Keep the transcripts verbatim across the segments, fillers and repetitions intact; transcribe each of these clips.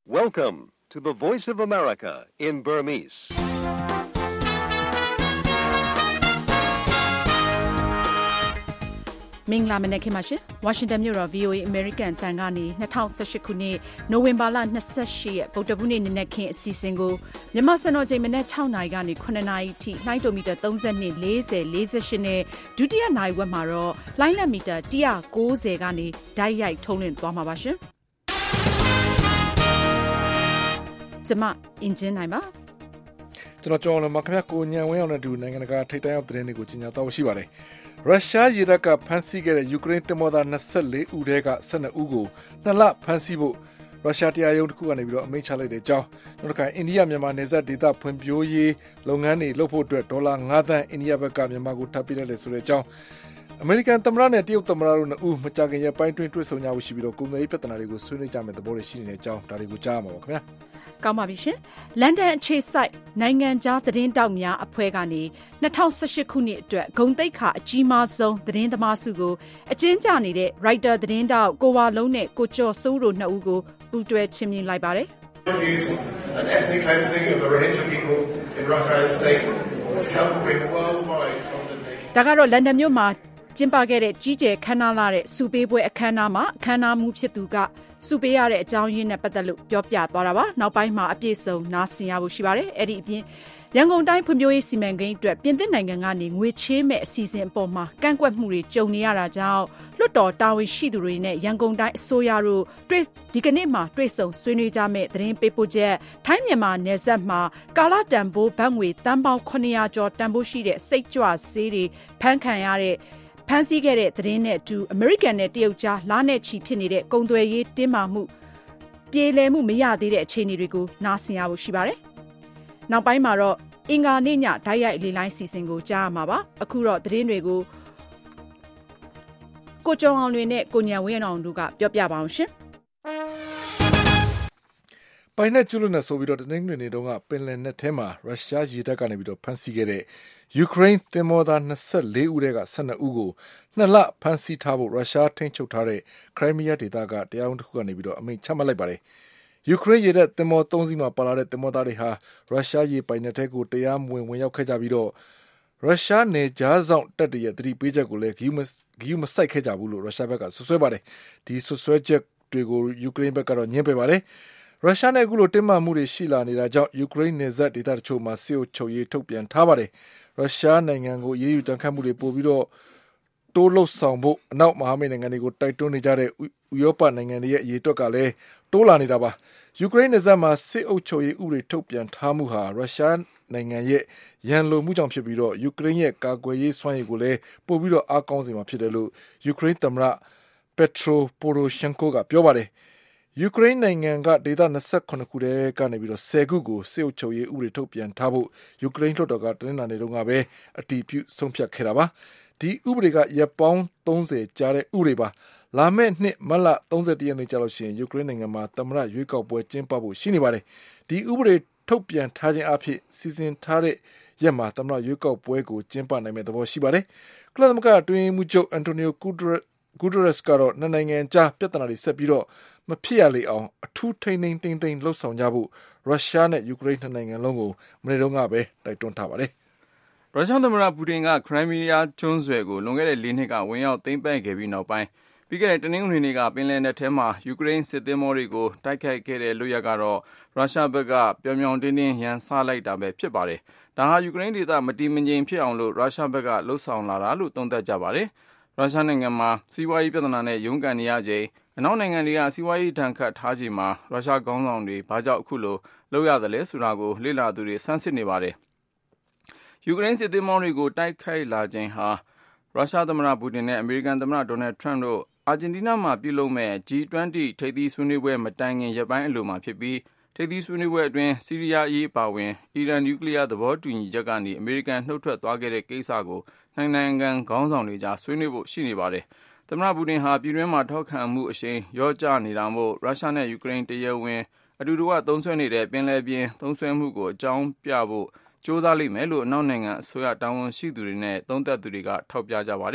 Welcome to the Voice of America in Burmese. ။မင်္ဂလာမနက်ခင်းပါရှင်။ Washington မြို့တော် ဗွီအိုအေ American တန်ကနေ၂၀၁၈ခုနှစ်နိုဝင်ဘာလ၂၈ရက်ဗုဒ္ဓဟူးနေ့နနက်ခင်းအစီအစဉ်ကိုမြန်မာစံတော်ချိန်မနက်၆နာရီကနေ၇နာရီထိလိုင်းဒိုမီတာ၃၂ ၄၀ ၄၈နဲ့ဒုတိယနာရီဝက်မှာတော့လိုင်းလက်မီတာ၁၉၀ကနေဓာတ်ရိုက်ထုတ်လွှင့်သွားမှာပါရှင်။ကျွန်မအင်ဂျင်နိုင်ပါကျွန်တော်ကြောင်းလည်းမခင်ဗျကိုညံဝင်းအောင်နဲ့တူနိုင်ငံတကာထိပ်တန်းအောင်သတင်းတွေကိုကြီးညာတော့ရှိပါတယ်ရုရှားရေတပ်ကဖမ်းဆီးခဲ့တဲ့ယူကရိန်းတပ်မတော်၂၄ဦးထဲက၁၂ဦးကိုနှစ်လဖမ်းဆီးဖို့ရုရှားတရားရုံးတစ်ခုကနေပြီးတော့အမိန့်ချလိုက်တဲ့အကြောင်းနောက်တစ်ခါအိန္ဒိယမြန်မာနယ်စပ်ဒေသဖွံ့ဖြိုးရေးလုပ်ငန်းတွေလုပ်ဖို့အတွက်ဒေါ်လာ၅သန်းအိန္ဒိယဘက်ကမြန်မာကိုထပ်ပေးလိုက်တယ်ဆိုတဲ့အကြောင်းအမေရိကန်သမ္မတနဲ့တရုတ်သမ္မတတို့နှစ်ဦးမကြာခင်ရက်ပိုင်းတွင်တွေ့ဆုံကြဖို့ရှိပြီးတော့ကုန်သွယ်ရေးပြဿနာတွေကိုဆွေးနွေးကြမယ်သဘောတွေရှိနေတဲ့အကြောင်းဒါတွေကိုကြားရမှာပါခင်ဗျာကောင်းပါပြီရှင်။လန်ဒန်အခြေစိုက်နိုင်ငံခြားသတင်းတောက်များအဖွဲ့ကနေ၂၀၁၈ခုနှစ်အတွက်ဂုဏ်သိက္ခာအကြီးမားဆုံးသတင်းသမားစုကိုအကျဉ်းချနေတဲ့ Writer သတင်းတောက်ကိုဝါလုံးနဲ့ကိုကျော်စိုးတို့နှစ်ဦးကိုပူးတွဲချီးမြှင့်လိုက်ပါတယ်။ဒါကတော့လန်ဒန်မြို့မှာကျင်းပခဲ့တဲ့ကြီးကျယ်ခမ်းနားလာတဲ့စုပေးပွဲအခမ်းအနားမှာအခမ်းအနားမှဖြစ်သူကစုပေးရတဲ့အကြောင်းရင်းနဲ့ပတ်သက်လို့ပြောပြသွားတာပါနောက်ပိုင်းမှာအပြည့်စုံနားဆင်ရဖို့ရှိပါတယ်အဲ့ဒီအပြင်ရန်ကုန်တိုင်းဖွံ့ဖြိုးရေးစီမံကိန်းအတွက်ပြင်သစ်နိုင်ငံကနေငွေချေးမဲ့အစီအစဉ်အပေါ်မှာကန့်ကွက်မှုတွေကြုံနေရတာကြောင့်လွှတ်တော်တာဝန်ရှိသူတွေနဲ့ရန်ကုန်တိုင်းအစိုးရတို့တွေ့ဒီကနေ့မှာတွေ့ဆုံဆွေးနွေးကြမဲ့သတင်းပေးပို့ချက်ထိုင်းမြန်မာနယ်စပ်မှာကာလတန်ဖိုးဘတ်ငွေတန်ပေါင်း၇၀၀ကျော်တန်ဖိုးရှိတဲ့စိတ်ကြွဆေးတွေဖမ်းခံရတဲ့ဖမ်းဆီးခဲ့တဲ့သတင်းနဲ့အတူအမေရိကန်နဲ့တရုတ်ကြားလနဲ့ချီဖြစ်နေတဲ့ကုန်သွယ်ရေးတင်းမာမှုပြေလည်မှုမရသေးတဲ့အခြေအနေတွေကိုနားဆင်ရဖို့ရှိပါတယ်။နောက်ပိုင်းမှာတော့အင်္ဂါနေ့ညဓာတ်ရိုက်လေလိုင်းစီစဉ်ကိုကြားရမှာပါ။အခုတော့သတင်းတွေကိုကိုကျော်အောင်လွင်နဲ့ကိုညံဝင်းအောင်တို့ကပြောပြပါအောင်ရှင်။ပိုင်နယ်ကျွလွတ်နေဆိုပြီးတော့တနင်္ဂနွေနေ့တုန်းကပင်လယ်နက်ထဲမှာရုရှားရေတပ်ကနေပြီးတော့ဖမ်းဆီးခဲ့တဲ့ယူကရိန်းသင်္ဘောသား၂၄ဦးထဲက၁၂ဦးကိုနှစ်လဖမ်းဆီးထားဖို့ရုရှားထိန်းချုပ်ထားတဲ့ခရိုင်းမီးယားဒေသကတရားရုံးတစ်ခုကနေပြီးတော့အမိန့်ချမှတ်လိုက်ပါတယ်။ယူကရိန်းရေတပ်သင်္ဘော၃စီးမှာပါလာတဲ့သင်္ဘောသားတွေဟာရုရှားရေပိုင်နက်ထဲကိုတရားမဝင်ဝင်ရောက်ခဲ့ကြပြီးတော့ရုရှားနယ်ကြားဆောင်တပ်တွေရဲ့သတိပေးချက်ကိုလည်းဂရုမဂရုမစိုက်ခဲ့ကြဘူးလို့ရုရှားဘက်ကဆွဆွဲပါတယ်။ဒီဆွဆွဲချက်တွေကိုယူကရိန်းဘက်ကတော့ညှင်းပယ်ပါတယ်။ရုရှားနဲ့အခုလိုတင်းမာမှုတွေရှိလာနေတာကြောင့်ယူကရိန်းနယ်စပ်ဒေသတချို့မှာစစ်အုပ်ချုပ်ရေးထုတ်ပြန်ထားပါတယ်။ရုရှားနိုင်ငံကိုရေးယူတန်ခတ်မှုတွေပို့ပြီးတော့တိုးလှုပ်ဆောင်ဖို့အနောက်မဟာမိတ်နိုင်ငံတွေကိုတိုက်တွန်းနေကြတဲ့ဥရောပနိုင်ငံတွေရဲ့အရေးအတွက်ကလည်းတိုးလာနေတာပါ။ယူကရိန်းနယ်စပ်မှာစစ်အုပ်ချုပ်ရေးဥပဒေထုတ်ပြန်ထားမှုဟာရုရှားနိုင်ငံရဲ့ရန်လိုမှုကြောင့်ဖြစ်ပြီးတော့ယူကရိန်းရဲ့ကာကွယ်ရေးစွမ်းရည်ကိုလည်းပို့ပြီးတော့အားကောင်းစေမှာဖြစ်တယ်လို့ယူကရိန်းသမ္မတပက်ထရိုပိုရိုရှန်ကိုကပြောပါတယ်။ယူကရိန်းနိုင်ငံကဒေသ၂၇ခုတည်းကနေပြီးတော့၁၀ခုကိုစစ်အုပ်ချုပ်ရေးဥပဒေထုတ်ပြန်ထားဖို့ယူကရိန်းလွှတ်တော်ကတနင်္လာနေ့တုန်းကပဲအတည်ပြုဆုံးဖြတ်ခဲ့တာပါဒီဥပဒေကရပ်ပေါင်း၃၀ကြာတဲ့ဥပဒေပါလာမယ့်နှစ်မတ်လ၃၁ရက်နေ့ကျလို့ရှိရင်ယူကရိန်းနိုင်ငံမှာသမ္မတရွေးကောက်ပွဲကျင်းပဖို့ရှိနေပါတယ်ဒီဥပဒေထုတ်ပြန်ထားခြင်းအဖြစ်စီစဉ်ထားတဲ့ရက်မှာသမ္မတရွေးကောက်ပွဲကိုကျင်းပနိုင်မယ့်သဘောရှိပါတယ်ကုလသမဂ္ဂအတွင်းမှုချုပ်အန်တိုနီယိုဂူဒရက်စ်ကတော့နှစ်နိုင်ငံကြားပြဿနာတွေဆက်ပြီးတော့မဖြစ်ရလေအောင်အထူးထိန်းသိမ်းသိမ်းသိမ်းလှုပ်ဆောင်ကြဖို့ရုရှားနဲ့ယူကရိန်းနှစ်နိုင်ငံလုံးကိုမနေ့တုန်းကပဲတိုက်တွန်းထားပါတယ်။ရုရှားသမ္မတပူတင်ကခရိုင်းမီးယားကျွန်းဆွယ်ကိုလွန်ခဲ့တဲ့လေးနှစ်ကဝင်ရောက်သိမ်းပိုက်ခဲ့ပြီးနောက်ပိုင်းပြီးခဲ့တဲ့တနင်္ဂနွေနေ့ကပင်လယ်နက်ထဲမှာယူကရိန်းစစ်သင်္ဘောတွေကိုတိုက်ခိုက်ခဲ့တဲ့လုပ်ရပ်ကတော့ရုရှားဘက်ကပြောင်ပြောင်တင်းတင်းရန်စလိုက်တာပဲဖြစ်ပါတယ်။ဒါဟာယူကရိန်းဒေသမတည်မငြိမ်ဖြစ်အောင်လို့ရုရှားဘက်ကလှုံ့ဆော်လာတာလို့သုံးသပ်ကြပါတယ်။ရုရှားနိုင်ငံမှာစီးပွားရေးပြဿနာနဲ့ရုန်းကန်နေရချိန်အနောက်နိုင်ငံတွေကစီးပွားရေးဒဏ်ခတ်ထားချိန်မှာရုရှားခေါင်းဆောင်တွေဘာကြောင့်အခုလိုလုပ်ရတယ်လဲဆိုတာကိုလေ့လာသူတွေဆန်းစစ်နေပါတယ်။ယူကရိန်းစစ်သင်္ဘောတွေကိုတိုက်ခိုက်လာချိန်ဟာရုရှားသမ္မတပူတင်နဲ့အမေရိကန်သမ္မတဒေါ်နယ်ထရန့်တို့အာဂျင်တီးနားမှာပြုလုပ်မဲ့ ဂျီ ၂၀ ထိပ်သီးဆွေးနွေးပွဲမတိုင်ခင်ရက်ပိုင်းအလိုမှာဖြစ်ပြီးထိပ်သီးဆွေးနွေးပွဲအတွင်းဆီးရီးယားအရေးပါဝင်အီရန်နျူကလ িয়ার သဘောတူညီချက်ကနေအမေရိကန်နှုတ်ထွက်သွားခဲ့တဲ့ကိစ္စကိုနိုင်ငံခေါင်းဆောင်တွေကြားဆွေးနွေးဖို့ရှိနေပါတယ်။သမ္မတပူတင်ဟာပြည်တွင်းမှာထောက်ခံမှုအရှိန်လျော့ကျနေတာမို့ရုရှားနဲ့ယူကရိန်းတရားဝင်အတူတူကသုံးစွဲနေတဲ့ပင်လယ်ပြင်သုံးစွဲမှုကိုအကြောင်းပြဖို့ကြိုးစားလိမ့်မယ်လို့အနောက်နိုင်ငံအစိုးရတာဝန်ရှိသူတွေနဲ့သုံးသပ်သူတွေကထောက်ပြကြပါတယ်။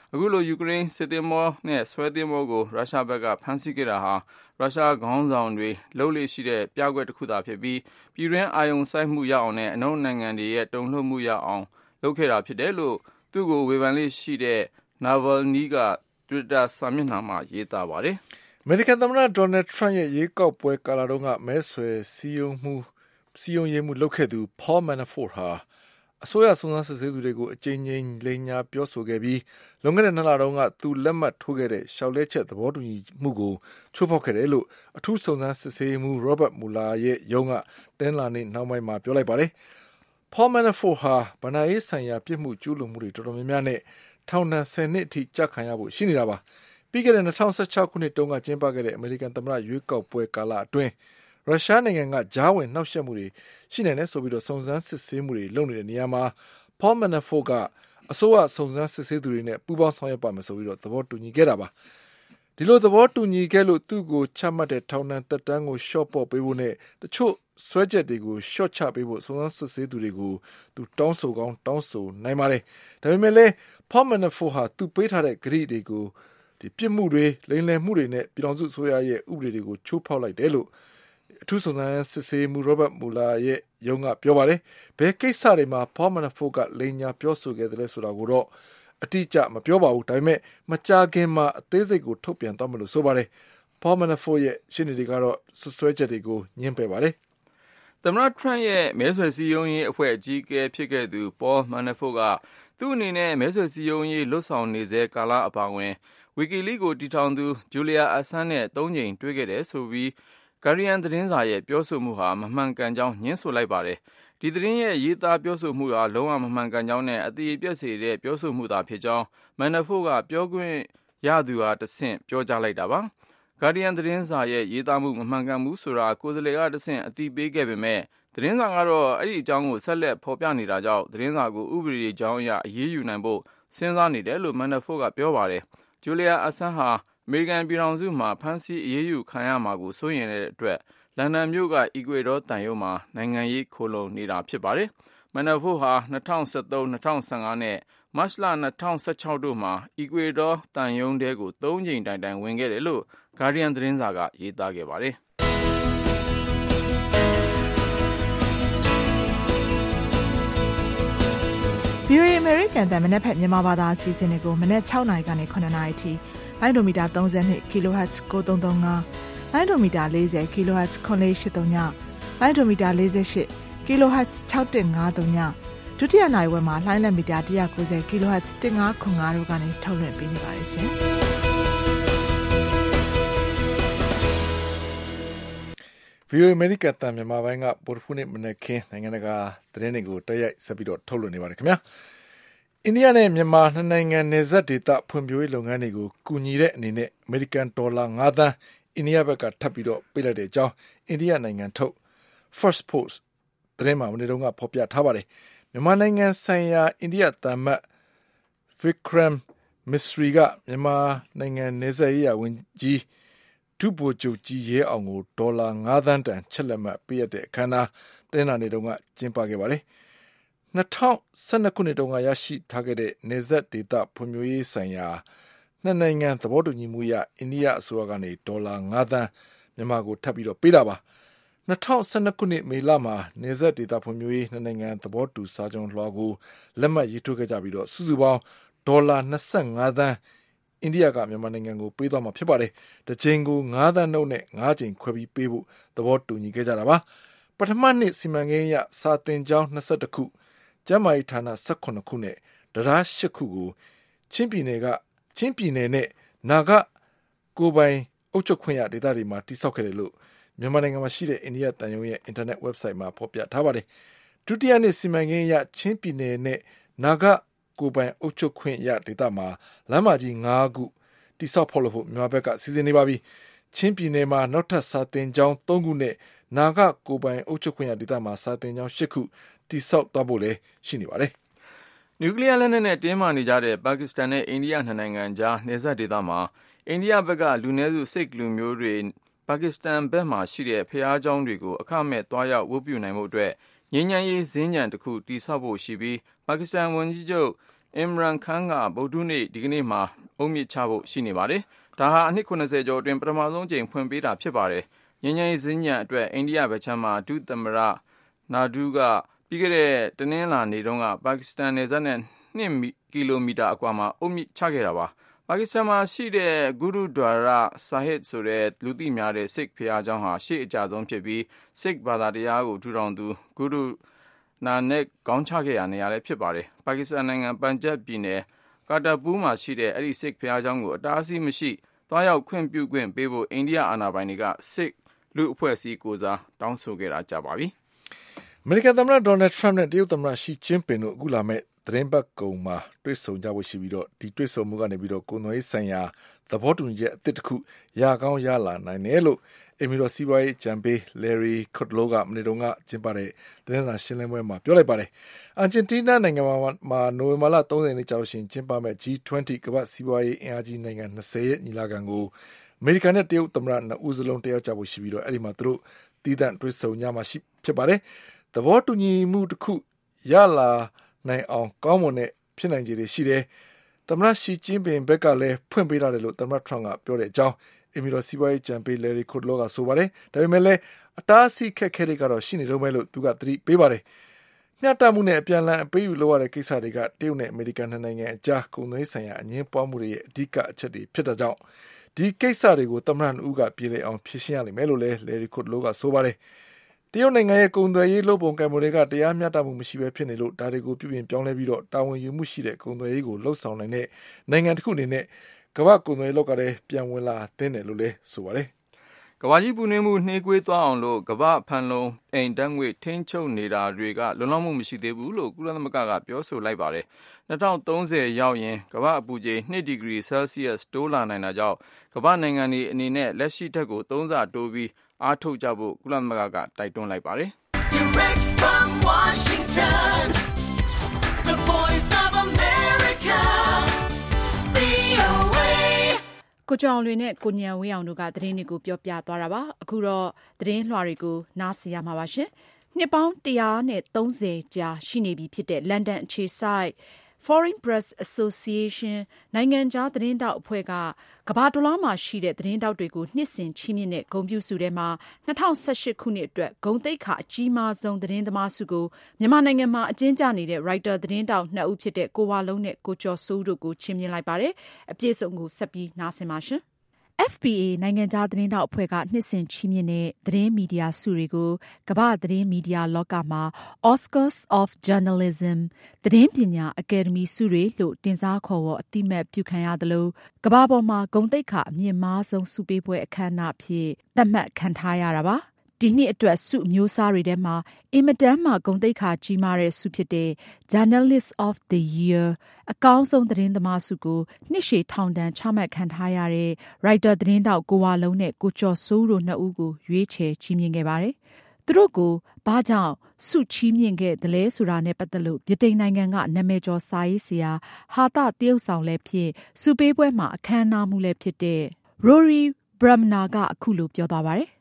အခုလိုယူကရိန်းစစ်သင်္ဘောနဲ့ဆွဲသင်္ဘောကိုရုရှားဘက်ကဖမ်းဆီးခဲ့တာဟာရုရှားခေါင်းဆောင်တွေလှုပ်လေရှိတဲ့ပြကွက်တစ်ခုသာဖြစ်ပြီးပြည်တွင်းအာရုံစိုက်မှုရအောင်နဲ့အနောက်နိုင်ငံတွေရဲ့တုံ့လှုပ်မှုရအောင်လုပ်ခဲ့တာဖြစ်တယ်လို့သူ့ကိုဝေဖန်လေးရှိတဲ့ Navalny က Twitter စာမျက်နှာမှာရေးသားပါတယ်။အမေရိကန်သမ္မတဒေါ်နယ်ထရန့်ရဲ့ရွေးကောက်ပွဲကာလတုန်းကမဲဆွယ်စည်းရုံးမှုစီယုံရေးမှုလုပ်ခဲ့သူ Paul Manafort ဟာအစိုးရစုံစမ်းစစ်ဆေးသူတွေကိုအကြိမ်ကြိမ်လိမ်ညာပြောဆိုခဲ့ပြီးလွန်ခဲ့တဲ့နှစ်လတုန်းကသူလက်မှတ်ထိုးခဲ့တဲ့ရှောက်လဲချက်သဘောတူညီမှုကိုချိုးဖောက်ခဲ့တယ်လို့အထူးစုံစမ်းစစ်ဆေးမှု Robert Mueller ရဲ့ရုံးကတင်းလာနေနောက်ပိုင်းမှာပြောလိုက်ပါတယ်။ Paul Manafort ဟာဗဏ္ဍာရေးဆိုင်ရာပြစ်မှုကျူးလွန်မှုတွေတော်တော်များများနဲ့ထောင်ဒဏ်ဆယ်နှစ်အထိကြခံရဖို့ရှိနေတာပါ။ပြီးခဲ့တဲ့၂၀၁၆ခုနှစ်တုန်းကကျင်းပခဲ့တဲ့အမေရိကန်သမ္မတရွေးကောက်ပွဲကာလအတွင်းရုရှားနိုင်ငံကကြားဝင်နှောက်ယှက်မှုတွေရှိနိုင်တယ်ဆိုပြီးတော့စုံစမ်းစစ်ဆေးမှုတွေလုပ်နေတဲ့နေရာမှာ Paul Manafort ကအစိုးရစုံစမ်းစစ်ဆေးသူတွေနဲ့ပူးပေါင်းဆောင်ရွက်ပါမယ်ဆိုပြီးတော့သဘောတူညီခဲ့တာပါ။ဒီလိုသဘောတူညီခဲ့လို့သူ့ကိုချမှတ်တဲ့ထောင်ဒဏ်သက်တမ်းကိုလျှော့ပေါ့ပေးဖို့နဲ့တချို့ဆွဲချက်တွေကိုလျှော့ချပေးဖို့စုံစမ်းစစ်ဆေးသူတွေကိုသူတောင်းဆိုကောင်းတောင်းဆိုနိုင်ပါတယ်။ဒါပေမဲ့လည်း Paul Manafort ဟာသူပေးထားတဲ့ဂရုတွေကိုဒီပြစ်မှုတွေလိမ်လည်မှုတွေနဲ့ပြည်ထောင်စုအစိုးရရဲ့ဥပဒေတွေကိုချိုးဖောက်လိုက်တယ်လို့အထူးစုံစမ်းစစ်ဆေးမှု Robert Mueller ရဲ့ရုံးကပြောပါတယ်။ဘယ်ကိစ္စတွေမှာ Paul Manafort ကလိမ်ညာပြောဆိုခဲ့တယ်လဲဆိုတာကိုတော့အတိအကျမပြောပါဘူး။ဒါပေမဲ့မကြာခင်မှာအသေးစိတ်ကိုထုတ်ပြန်သွားမယ်လို့ဆိုပါတယ်။ Paul Manafort ရဲ့ရှင်းနေတွေကတော့ဆွဆွဲချက်တွေကိုညှင်းပယ်ပါတယ်။သမ္မတထရန့်ရဲ့မဲဆွယ်စည်းရုံးရေးအဖွဲ့အကြီးအကဲဖြစ်ခဲ့သူ Paul Manafort ကသူ့အနေနဲ့မဲဆွယ်စည်းရုံးရေးလွတ်ဆောင်နေစေကာလအပါအဝင် WikiLeaks ကိုတည်ထောင်သူ Julian Assange နဲ့သုံးကြိမ်တွေ့ခဲ့တယ်ဆိုပြီးGuardian သတင်းစာရဲ့ပြောဆိုမှုဟာမမှန်ကန်ကြောင်းညှင်းဆိုလိုက်ပါတယ်။ဒီသတင်းရဲ့ရေးသားပြောဆိုမှုဟာလုံးဝမမှန်ကန်ကြောင်းနဲ့အတိအပြတ်စေတဲ့ပြောဆိုမှုသာဖြစ်ကြောင်း Manafort ကပြောခွင့်ရသူဟာတဆင့်ပြောကြားလိုက်တာပါ။ Guardian သတင်းစာရဲ့ရေးသားမှုမမှန်ကန်ဘူးဆိုတာကိုယ်စားလှယ်ကတဆင့်အသိပေးခဲ့ပေမဲ့သတင်းစာကတော့အဲ့ဒီအကြောင်းကိုဆက်လက်ဖော်ပြနေတာကြောင့်သတင်းစာကိုဥပဒေကြောင်းအရအရေးယူနိုင်ဖို့စဉ်းစားနေတယ်လို့ Manafort ကပြောပါတယ်။ Julian Assange ဟာအမေရိကန်ပြည်ထောင်စုမှာဖမ်းဆီးအရေးယူခံရမှာကိုစိုးရိမ်တဲ့အတွက်လန်ဒန်မြို့ကအီကွေဒေါသံရုံးမှာနိုင်ငံရေးခိုလုံနေတာဖြစ်ပါတယ်။ Manafort ဟာ၂၀၁၃ ၂၀၁၅နဲ့မတ်လ၂၀၁၆တို့မှာအီကွေဒေါသံရုံးထဲကိုသုံးကြိမ်တိုင်တိုင်ဝင်ခဲ့တယ်လို့ Guardian သတင်းစာကရေးသားခဲ့ပါတယ်။ဗွီအိုအေ American တန်မနက်ဖက်မြန်မာဘာသာအစီအစဉ်တွေကိုမနက်၆နာရီကနေ၇နာရီထိလိုင်းဒိုမီတာ၃၂ kHz ကိုသုံးသုံး၅လိုင်းဒိုမီတာ၄၀ kHz ခွန်လေး၈၃ညလိုင်းဒိုမီတာ၄၈ kHz ၆၁၅၃ညဒုတိယနိုင်ဝက်မှာလိုင်းလက်မီတာ၁၉၀ kHz ၁၅ခွန်၅တို့ကနေထုတ်လွှင့်ပေးနေပါတယ်ရှင်။ဗွီအိုအေ American တန်မြန်မာပိုင်းကဗုဒ္ဓဟူးနေ့မနက်ခင်းနိုင်ငံတကာသတင်းတွေကိုတိုက်ရိုက်ဆက်ပြီးတော့ထုတ်လွှင့်နေပါတယ်ခင်ဗျာ။အိန္ဒိယနဲ့မြန်မာနှစ်နိုင်ငံနယ်စပ်ဒေသဖွံ့ဖြိုးရေးလုပ်ငန်းတွေကိုကူညီတဲ့အနေနဲ့အမေရိကန်ဒေါ်လာ၅သန်းအိန္ဒိယဘက်ကထပ်ပြီးတော့ပေးလိုက်တဲ့အကြောင်းအိန္ဒိယနိုင်ငံထုတ် First Post သတင်းမှာမနေ့တုန်းကဖော်ပြထားပါတယ်။မြန်မာနိုင်ငံဆိုင်ရာအိန္ဒိယသံမတ် Vikram Misri ကမြန်မာနိုင်ငံနယ်စပ်ရေးရာဝန်ကြီးဒုဗိုလ်ချုပ်ကြီးရဲအောင်ကိုဒေါ်လာ၅သန်းတန်ချက်လက်မှတ်ပေးရတဲ့အခမ်းအနားတင်းလာနေတုန်းကကျင်းပခဲ့ပါတယ်။၂၀၁၂ခုနှစ်တုန်းကရရှိထားခဲ့တဲ့နယ်စပ်ဒေသဖွံ့ဖြိုးရေးဆိုင်ရာနှစ်နိုင်ငံသဘောတူညီမှုအရအိန္ဒိယအစိုးရကနေဒေါ်လာ၅သန်းမြန်မာကိုထပ်ပြီးတော့ပေးတာပါ။၂၀၁၂ခုနှစ်မေလမှာနယ်စပ်ဒေသဖွံ့ဖြိုးရေးနှစ်နိုင်ငံသဘောတူစာချုပ်လွှာကိုလက်မှတ်ရေးထိုးခဲ့ကြပြီးတော့စုစုပေါင်းဒေါ်လာ၂၅သန်းအိန္ဒိယကမြန်မာနိုင်ငံကိုပေးသွားမှာဖြစ်ပါတယ်။တစ်ချိန်ကို၅သန်းနှုန်းနဲ့၅ချိန်ခွဲပြီးပေးဖို့သဘောတူညီခဲ့ကြတာပါ။ပထမနှစ်စီမံကိန်းအရစာသင်ကျောင်း၂၁ခုကျန်းမာရေးဌာန၁၇ခုနဲ့တရား၈ခုကိုချင်းပြည်နယ်ကချင်းပြည်နယ်နဲ့နာဂကိုပိုင်အုပ်ချုပ်ခွင့်ရဒေသတွေမှာတိစောက်ခဲ့တယ်လို့မြန်မာနိုင်ငံမှာရှိတဲ့အိန္ဒိယတန်ယုံရဲ့အင်တာနက် website မှာဖော်ပြထားပါတယ်။ဒုတိယနှစ်စီမံကိန်းအရချင်းပြည်နယ်နဲ့နာဂကိုပိုင်အုပ်ချုပ်ခွင့်ရဒေသမှာလမ်းမကြီး၅ခုတိစောက်ဖို့လို့မြန်မာဘက်ကစီစဉ်နေပါပြီ။ချင်းပြည်နယ်မှာနောက်ထပ်စာသင်ကျောင်း၃ခုနဲ့နာဂကိုပိုင်အုပ်ချုပ်ခွင့်ရဒေသမှာစာသင်ကျောင်း၈ခုတိစောက်သွားဖို့လည်းရှိနေပါတယ်။နျူကလ িয়ার လက်နက်နဲ့တင်းမာနေကြတဲ့ပါကစ္စတန်နဲ့အိန္ဒိယနှစ်နိုင်ငံကြားနယ်စပ်ဒေသမှာအိန္ဒိယဘက်ကလူနည်းစုစိတ်လူမျိုးတွေပါကစ္စတန်ဘက်မှာရှိတဲ့ဖျားเจ้าတွေကိုအခမဲ့တွားရောက်ဝတ်ပြုနိုင်မှုအတွက်ငြိမ်းချမ်းရေးစင်ကြံတစ်ခုတည်ဆောက်ဖို့ရှိပြီးပါကစ္စတန်ဝန်ကြီးချုပ်အင်မရန်ခန်းကဗုဒ္ဓနေ့ဒီကနေ့မှာအုံမြင့်ချဖို့ရှိနေပါတယ်ဒါဟာအနှစ်ခုနှစ်ဆယ်ကျော်အတွင်းပထမဆုံးကြိမ်ဖွင့်ပေးတာဖြစ်ပါတယ်ငြိမ်းချမ်းရေးစည်းညံအတွက်အိန္ဒိယဗချမ်းမှာဒုသမ္မတနာဒူးကပြီးခဲ့တဲ့တနင်္လာနေ့တုန်းကပါကစ္စတန်နယ်စပ်နဲ့နှစ်ကီလိုမီတာအကွာမှာအုံမြင့်ချခဲ့တာပါပါကစ္စတန်မှာရှိတဲ့ဂုရုဒွါရဆာဟစ်ဆိုတဲ့လူသိများတဲ့ Sikh ဘုရားကျောင်းဟာရှေ့အကျဆုံးဖြစ်ပြီး Sikh ဘာသာတရားကိုထူထောင်သူဂုရုနာနက်ခေါင်းချခဲ့ရနေရာလည်းဖြစ်ပါတယ်ပါကစ္စတန်နိုင်ငံပန်ဂျပ်ပြည်နယ်ကာတာပူးမှာရှိတဲ့အဲ့ဒီ Sikh ဘုရားကျောင်းကိုအတားအဆီးမရှိသွားရောက်ခွင့်ပြုခွင့်ပေးဖို့အိန္ဒိယအာဏာပိုင်တွေက Sikh လူအဖွဲ့အစည်းကိုစားတောင်းဆိုခဲ့တာကြပါပြီအမေရိကန်သမ္မတဒေါ်နယ်ထရမ့်နဲ့တရုတ်သမ္မတရှီကျင်းပင်တို့အခုလာမဲ့သတင်းပတ်ကုံမှာတွေ့ဆုံကြဖို့ရှိပြီးတော့ဒီတွေ့ဆုံမှုကနေပြီးတော့ကုန်သွယ်ရေးဆိုင်ရာသဘောတူညီချက်အသစ်တစ်ခုရကောင်းရလာနိုင်တယ်လို့အမီရောစီးပွားရေးဂျမ်ပေး Larry Kudlow ကမနေ့တုန်းကကျင်းပတဲ့သတင်းစာရှင်းလင်းပွဲမှာပြောလိုက်ပါတယ်။အာဂျင်တီးနားနိုင်ငံမှာနိုဝင်ဘာလသုံးဆယ်ရက်နေ့ကျလို့ရှိရင်ကျင်းပမဲ့ G ၂၀ ကမ္ဘာ့စီးပွားရေးအင်အားကြီးနိုင်ငံ၂၀ရဲ့ညီလာခံကိုအမေရိကန်နဲ့တရုတ်သမ္မတနှစ်ဦးစလုံးတက်ရောက်ကြဖို့ရှိပြီးတော့အဲ့ဒီမှာသူတို့တည်တံ့တွေ့ဆုံကြမှာရှိဖြစ်ပါတယ်။သဘောတူညီမှုတစ်ခုရလာနိုင်အောင်ကောင်းမွန်တဲ့ဖြစ်နိုင်ခြေတွေရှိတယ်။သမ္မတရှီကျင်းပင်ဘက်ကလည်းဖွင့်ပေးရတယ်လို့သမ္မတထရမ့်ကပြောတဲ့အကြောင်းအမီရောစီးပွားရေးဂျမ်ပေး Larry Kudlow ကဆိုပါတယ်။ဒါပေမဲ့လည်းအတားအဆီးခက်ခဲတွေကတော့ရှိနေတော့မယ်လို့သူကသတိပေးပါတယ်။မျှတမှုနဲ့အပြန်အလှန်အပေးယူလုပ်ရတဲ့ကိစ္စတွေကတရုတ်နဲ့အမေရိကန်နိုင်ငံအကြားကုန်သွယ်ရေးဆိုင်ရာအငြင်းပွားမှုတွေရဲ့အဓိကအချက်တွေဖြစ်တဲ့ကြောင့်ဒီကိစ္စတွေကိုသမ္မတဦးကပြည်လည်အောင်ဖြေရှင်းရလိမ့်မယ်လို့လည်း Larry Kudlow ကဆိုပါတယ်။တရုတ်နိုင်ငံရဲ့ကုန်သွယ်ရေးလုပ်ပုံကံပုံတွေကတရားမျှတမှုမရှိဘဲဖြစ်နေလို့ဒါတွေကိုပြုပြင်ပြောင်းလဲပြီးတော့တာဝန်ယူမှုရှိတဲ့ကုန်သွယ်ရေးကိုလှုပ်ဆောင်နိုင်တဲ့နိုင်ငံတစ်ခုအနေနဲ့ကမ္ဘာကုန်သွယ်ရေးလောက်ကလည်းပြန်ဝင်လာသင့်တယ်လို့လည်းဆိုပါတယ်။ကမ္ဘာကြီးပူနွေးမှုနှေးကွေးသွားအောင်လို့ကမ္ဘာဖန်လုံးအိမ်ဓာတ်ငွေထိန်းချုပ်နေတာတွေကလုံလောက်မှုမရှိသေးဘူးလို့ကုလသမဂ္ဂကပြောဆိုလိုက်ပါတယ်။၂၀၃၀ရောက်ရင်ကမ္ဘာအပူချိန်၂ဒီဂရီဆဲလ်စီယပ်တိုးလာနိုင်တာကြောင့်ကမ္ဘာနိုင်ငံတွေအနေနဲ့လက်ရှိထက်ကိုသုံးဆတိုးပြီးအားထုတ်ကြဖို့ကုလသမဂ္ဂကတိုက်တွန်းလိုက်ပါတယ်။ Direct from Washington, the Voice of America, ကိုကြောင်လွင်နဲ့ကိုညံဝင်းအောင်တို့ကသတင်းတွေကိုပြောပြသွားတာပါအခုတော့သတင်းလွှာတွေကိုနားဆင်ရမှာပါရှင်နှစ်ပေါင်းone hundred thirtyကြာရှိနေပြီဖြစ်တဲ့လန်ဒန်အခြေစိုက် Foreign Press Association နိုင်ငံခြားသတင်းတောက်အဖွဲ့ကကမ္ဘာတလွှားမှာရှိတဲ့သတင်းတောက်တွေကိုနှစ်စဉ်ချီးမြှင့်တဲ့ဂုဏ်ပြုဆုထဲမှာ၂၀၁၈ခုနှစ်အတွက်ဂုဏ်သိက္ခာအကြီးမားဆုံးသတင်းသမားဆုကိုမြန်မာနိုင်ငံမှာအကျဉ်းကျနေတဲ့ Writer သတင်းတောက်နှစ်ဦးဖြစ်တဲ့ကိုဝလုံးနဲ့ကိုကျော်စိုးတို့ကိုချီးမြှင့်လိုက်ပါတယ်အပြည့်စုံကိုဆက်ပြီးနားဆင်ပါရှင်F B A နိုင်ငံခြားသတင်းတောက်အဖွဲ့ကနှစ်စဉ်ချီးမြှင့်တဲ့သတင်းမီဒီယာဆုတွေကိုကမ္ဘာသတင်းမီဒီယာလောကမှာ Oscars of Journalism သတင်းပညာအကယ်ဒမီဆုတွေလို့တင်စားခေါ်ဝေါ်အသိမှတ်ပြုခံရသလိုကမ္ဘာပေါ်မှာဂုဏ်သိက္ခာအမြင့်မားဆုံးဆုပေးပွဲအခမ်းအနားအဖြစ်သတ်မှတ်ခံထားရတာပါဒီနှစ်အတွက်ဆုအမျိုးအစားတွေထဲမှာအင်မတန်မှဂုဏ်သိက္ခာကြီးမားတဲ့ဆုဖြစ်တဲ့ Journalist of the Year အကောင်းဆုံးသတင်းသမားဆုကိုနှစ်ရှည်ထောင်ဒဏ်ချမှတ်ခံထားရတဲ့ Writer သတင်းတောက်ကိုဝလုံးနဲ့ကိုကျော်စိုးတို့နှစ်ဦးကိုရွေးချယ်ချီးမြှင့်ခဲ့ပါတယ်။သူတို့ကိုဘာကြောင့်ဆုချီးမြှင့်ခဲ့သလဲဆိုတာနဲ့ပတ်သက်လို့ဗြိတိန်နိုင်ငံကနာမည်ကျော်စာရေးဆရာဟာသသရုပ်ဆောင်လည်းဖြစ်ဆုပေးပွဲမှာအခမ်းအနားမှုလည်းဖြစ်တဲ့ Rory Bremner ကအခုလိုပြောသွားပါတယ်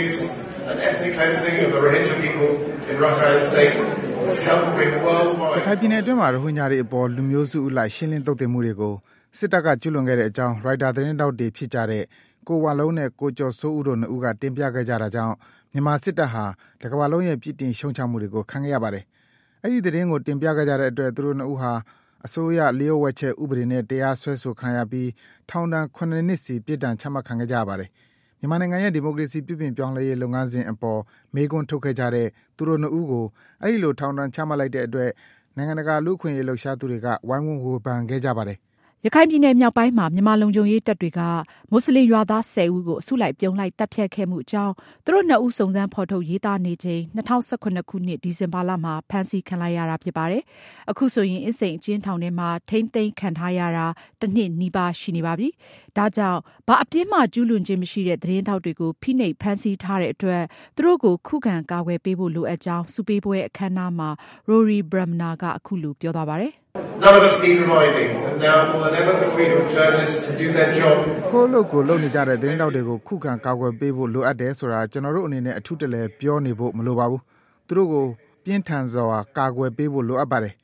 An ethnic cleansing of the Rohingya people in Rakhine State has helped bring worldwide ခိုင်ပြည်နယ်အတွင်းမှာရိုဟင်ဂျာတွေအပေါ်လူမျိုးစုအလိုက်ရှင်းလင်းသုတ်သင်မှုတွေကိုစစ်တပ်ကကျူးလွန်ခဲ့တဲ့အကြောင်း Writer သတင်းတောက်တွေဖြစ်ကြတဲ့ကိုဝလုံးနဲ့ကိုကျော်စိုးဦးတို့နှစ်ဦးကတင်ပြခဲ့ကြတာကြောင့်မြန်မာစစ်တပ်ဟာတစ်ကမ္ဘာလုံးရဲ့ပြည်တင်ရှုံချမှုတွေကိုခံခဲ့ရပါတယ်။အဲ့ဒီသတင်းကိုတင်ပြခဲ့ကြတဲ့အတွက်သူတို့နှစ်ဦးဟာအစိုးရလျှို့ဝှက်ချက်ဥပဒေနဲ့တရားစွဲဆိုခံရပြီးထောင်ဒဏ်ခုနှစ်နှစ်စီပြစ်ဒဏ်ချမှတ်ခံခဲ့ကြရပါတယ်။မြန်မာနိုင်ငံရဲ့ဒီမိုကရေစီပြုပြင်ပြောင်းလဲရေးလုပ်ငန်းစဉ်အပေါ်မေးခွန်းထုတ်ခဲ့ကြတဲ့သူတို့နှစ်ဦးကိုအဲ့ဒီလိုထောင်ဒဏ်ချမှတ်လိုက်တဲ့အတွက်နိုင်ငံတကာလူ့အခွင့်အရေးလှုပ်ရှားသူတွေကဝိုင်းဝန်းဝေဖန်ခဲ့ကြပါတယ်။ရခိုင်ပြည်နယ်မြောက်ပိုင်းမှာမြန်မာလုံခြုံရေးတပ်တွေကမွတ်စလင်ရွာသားဆယ်ဦးကိုအစုလိုက်ပြုံလိုက်တပ်ဖြတ်ခဲ့မှုအကြောင်းသူတို့နှစ်ဦးစုံစမ်းဖော်ထုတ်ရေးသားနေချိန်၂၀၁၇ခုနှစ်ဒီဇင်ဘာလမှာဖမ်းဆီးခံလိုက်ရတာဖြစ်ပါတယ်။အခုဆိုရင်အင်းစိန်အကျဉ်းထောင်ထဲမှာထိမ့်သိမ်းခံထားရတာတစ်နှစ်နီးပါးရှိနေပါပြီ။ဒါကြောင့်ဘာအပြစ်မှကျူးလွန်ခြင်းမရှိတဲ့သတင်းထောက်တွေကိုဖိနှိပ်ဖမ်းဆီးထားတဲ့အတွက်သူတို့ကိုခုခံကာကွယ်ပေးဖို့လိုအပ်ကြောင်းစုပေးပွဲအခမ်းအနားမှာ Rory Bremner ကအခုလိုပြောသွားပါတယ် None of us need reminding that now more than ever the freedom of journalists to do their job ကိုလို့ကိုလုံနေကြတဲ့သတင်းတောက်တွေကိုခုခံကာကွယ်ပေးဖို့လိုအပ်တယ်ဆိုတာကျွန်တော်တို့အနေနဲ့အထူးတလဲပြောနေဖို့မလိုပါဘူးသူတို့ကိုပြင်းထန်စွာကာကွယ်ပေးဖို့လိုအပ်ပါတယ်